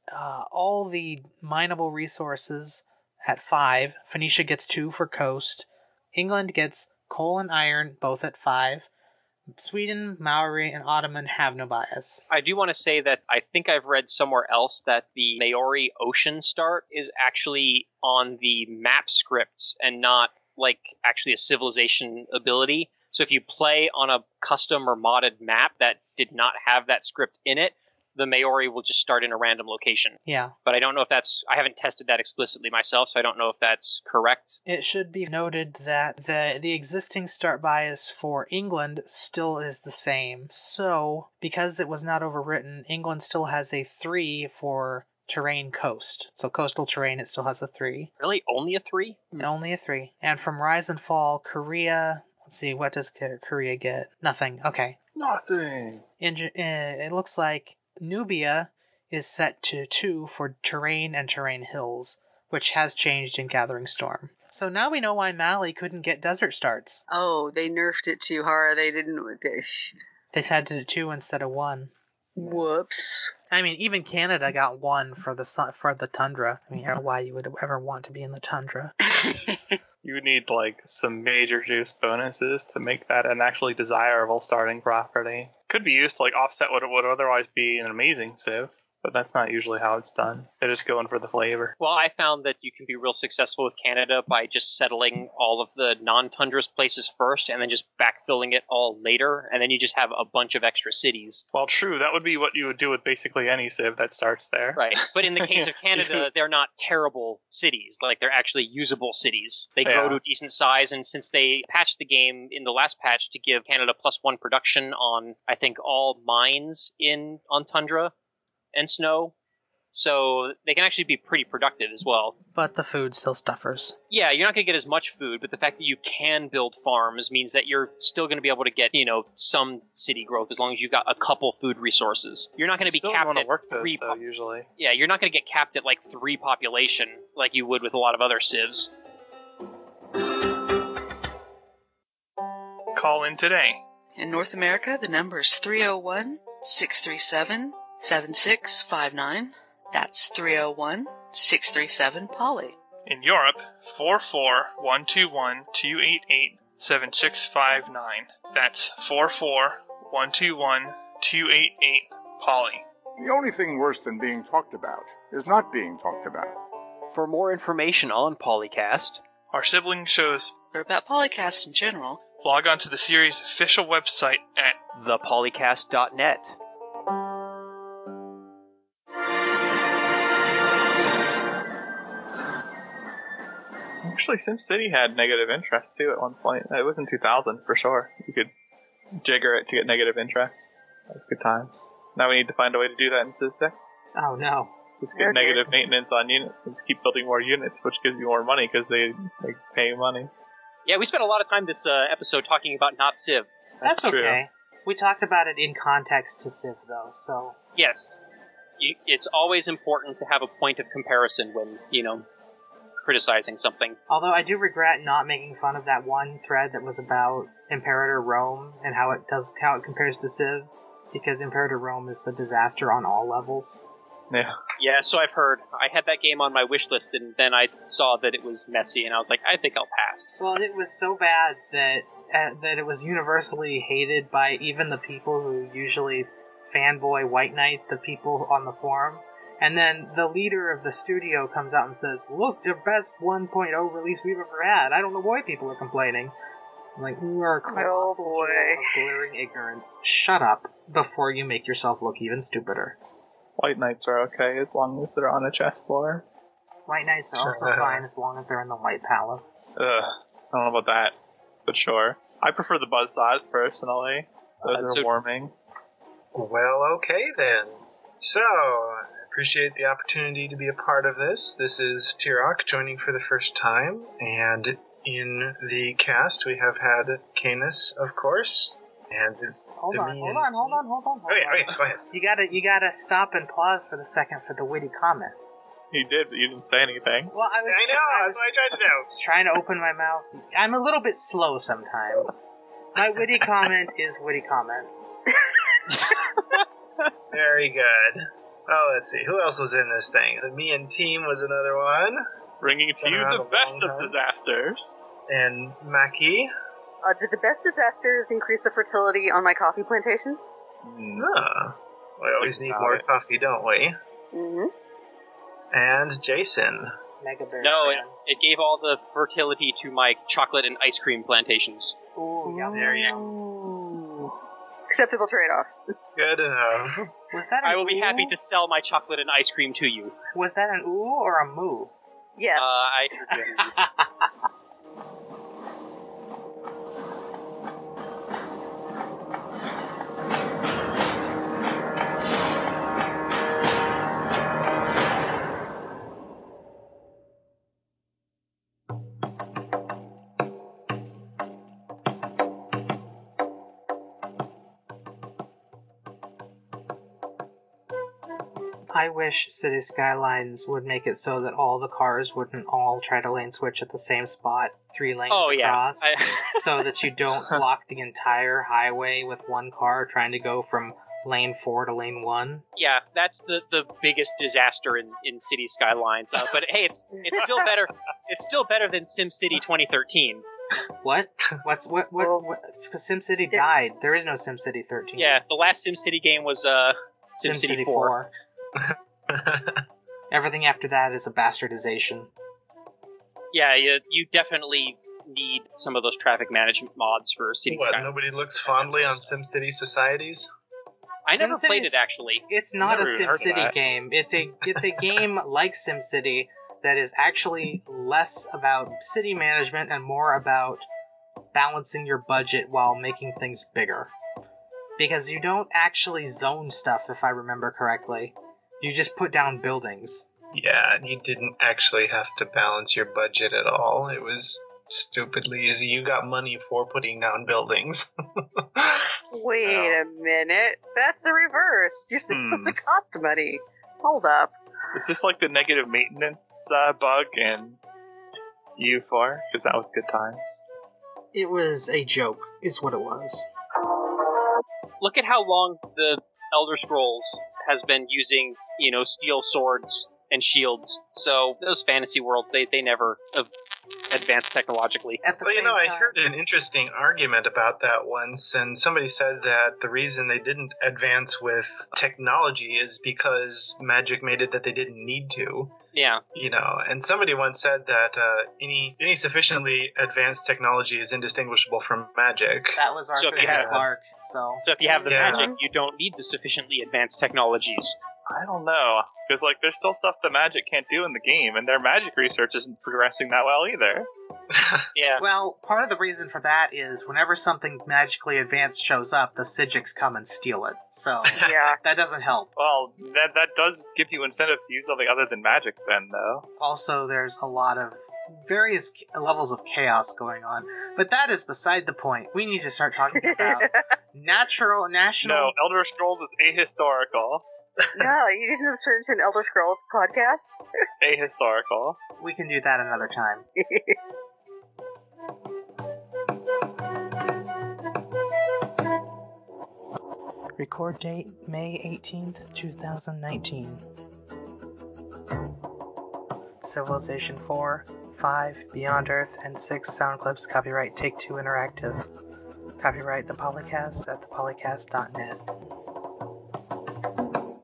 all the mineable resources at 5. Phoenicia gets 2 for coast. England gets coal and iron, both at 5. Sweden, Maori, and Ottoman have no bias. I do want to say that I think I've read somewhere else that the Maori ocean start is actually on the map scripts and not like actually a civilization ability. So if you play on a custom or modded map that did not have that script in it, the Maori will just start in a random location. Yeah. But I don't know if I haven't tested that explicitly myself, so I don't know if that's correct. It should be noted that the existing start bias for England still is the same. So, because it was not overwritten, England still has a 3 for terrain coast. So coastal terrain, it still has a 3. Really? Only a 3? Only a 3. And from Rise and Fall, Korea... Let's see, what does Korea get? Nothing. Okay. Nothing. It looks like Nubia is set to 2 for terrain and terrain hills, which has changed in Gathering Storm. So now we know why Mali couldn't get desert starts. Oh, they nerfed it too hard. They didn't. They had to do 2 instead of 1. Whoops. I mean, even Canada got 1 for the tundra. I mean, I don't know why you would ever want to be in the tundra. You would need like some major juice bonuses to make that an actually desirable starting property. Could be used to like offset what would otherwise be an amazing civ, but that's not usually how it's done. They're just going for the flavor. Well, I found that you can be real successful with Canada by just settling all of the non-tundrous places first and then just backfilling it all later, and then you just have a bunch of extra cities. Well, true, that would be what you would do with basically any civ that starts there. Right, but in the case of Canada, they're not terrible cities. Like, they're actually usable cities. They grow to a decent size, and since they patched the game in the last patch to give Canada +1 production on, I think, all mines on Tundra and snow, so they can actually be pretty productive as well. But the food still stuffers. Yeah, you're not going to get as much food, but the fact that you can build farms means that you're still going to be able to get, some city growth as long as you've got a couple food resources. You're not going to be capped at work those, 3 though, usually. Yeah, you're not going to get capped at like 3 population like you would with a lot of other civs. Call in today. In North America, the number is 301-637-7659. That's 301-637-POLY. In Europe, 44121-288-7659. That's 44121-288-POLY. The only thing worse than being talked about is not being talked about. For more information on Polycast, our sibling shows, or about Polycast in general, log on to the series' official website at thepolycast.net. Actually, SimCity had negative interest too at one point. It was in 2000 for sure. You could jigger it to get negative interest. That was good times. Now we need to find a way to do that in Civ 6. Oh no. Just get negative maintenance on units and just keep building more units, which gives you more money because they pay money. Yeah, we spent a lot of time this episode talking about not Civ. That's true. Okay. We talked about it in context to Civ, though, so... Yes. It's always important to have a point of comparison when, criticizing something. Although I do regret not making fun of that one thread that was about Imperator Rome and how it compares to Civ, because Imperator Rome is a disaster on all levels. Yeah. Yeah, so I've heard. I had that game on my wish list, and then I saw that it was messy, and I was like, I think I'll pass. Well, it was so bad that it was universally hated by even the people who usually fanboy White Knight, the people on the forum. And then the leader of the studio comes out and says, well, it's the best 1.0 release we've ever had. I don't know why people are complaining. I'm like, you are a colossal boy. jewel of glaring ignorance. Shut up before you make yourself look even stupider. White Knights are okay as long as they're on a chessboard. White Knights are also fine as long as they're in the White Palace. Ugh, I don't know about that, but sure. I prefer the buzzsaws, personally. Those are warming. Well, okay then. So, I appreciate the opportunity to be a part of this. This is Tirok joining for the first time, and in the cast we have had Canis, of course, and Hold on. Okay, go ahead. You gotta stop and pause for the second for the witty comment. You did, but you didn't say anything. Well, I That's what I tried to do. trying to open my mouth. I'm a little bit slow sometimes. My witty comment is witty comment. Very good. Oh, let's see. Who else was in this thing? The Me and Team was another one. Bringing to Been you around the a best long of time. disasters. And Maki. Did the best disasters increase the fertility on my coffee plantations? Huh. We always need Got more it. coffee, don't we? Mm-hmm. And Jason. Mega Bear No, fan. it gave all the fertility to my chocolate and ice cream plantations. Ooh, yum, There you yum. Acceptable trade-off. Good enough. Was that an I will be ooh? happy to sell my chocolate and ice cream to you. Was that an ooh or a moo? Yes. I heard you. I wish City Skylines would make it so that all the cars wouldn't all try to lane switch at the same spot, 3 lanes Oh, yeah. across, so that you don't block the entire highway with one car trying to go from lane 4 to lane 1. Yeah, that's the biggest disaster in City Skylines. But hey, it's still better. It's still better than SimCity 2013. What? What? SimCity died. There is no SimCity 13. Yeah, the last SimCity game was SimCity 4. Everything after that is a bastardization. Yeah, you definitely need some of those traffic management mods for City What, Skylines. nobody looks fondly on SimCity Societies? I never SimCity's- played it, actually. It's not a Never even heard of SimCity that. game. It's a game like SimCity that is actually less about city management and more about balancing your budget while making things bigger. Because you don't actually zone stuff, if I remember correctly. You just put down buildings. Yeah, you didn't actually have to balance your budget at all. It was stupidly easy. You got money for putting down buildings. Wait a minute. That's the reverse. You're supposed to cost money. Hold up. Is this like the negative maintenance bug in U4? Because that was good times. It was a joke, is what it was. Look at how long the Elder Scrolls has been using, steel swords and shields. So those fantasy worlds, they never have advanced technologically. At the Well, same I time, heard an interesting argument about that once, and somebody said that the reason they didn't advance with technology is because Magic made it that they didn't need to. Yeah. And somebody once said that any sufficiently advanced technology is indistinguishable from Magic. that was So Arthur if you C. have- Clarke, so... So if you have the Yeah. magic, you don't need the sufficiently advanced technologies. I don't know. Because, there's still stuff that Magic can't do in the game, and their Magic research isn't progressing that well either. Yeah. Well, part of the reason for that is whenever something magically advanced shows up, the Psijics come and steal it. So, Yeah. that doesn't help. Well, that does give you incentive to use something other than Magic then, though. Also, there's a lot of various levels of chaos going on. But that is beside the point. We need to start talking about national... No, Elder Scrolls is ahistorical. No, you didn't turn into an Elder Scrolls podcast? Ahistorical. We can do that another time. Record date May 18th, 2019. Civilization 4, 5, Beyond Earth, and 6 sound clips. Copyright Take-Two Interactive. Copyright The Polycast at thepolycast.net.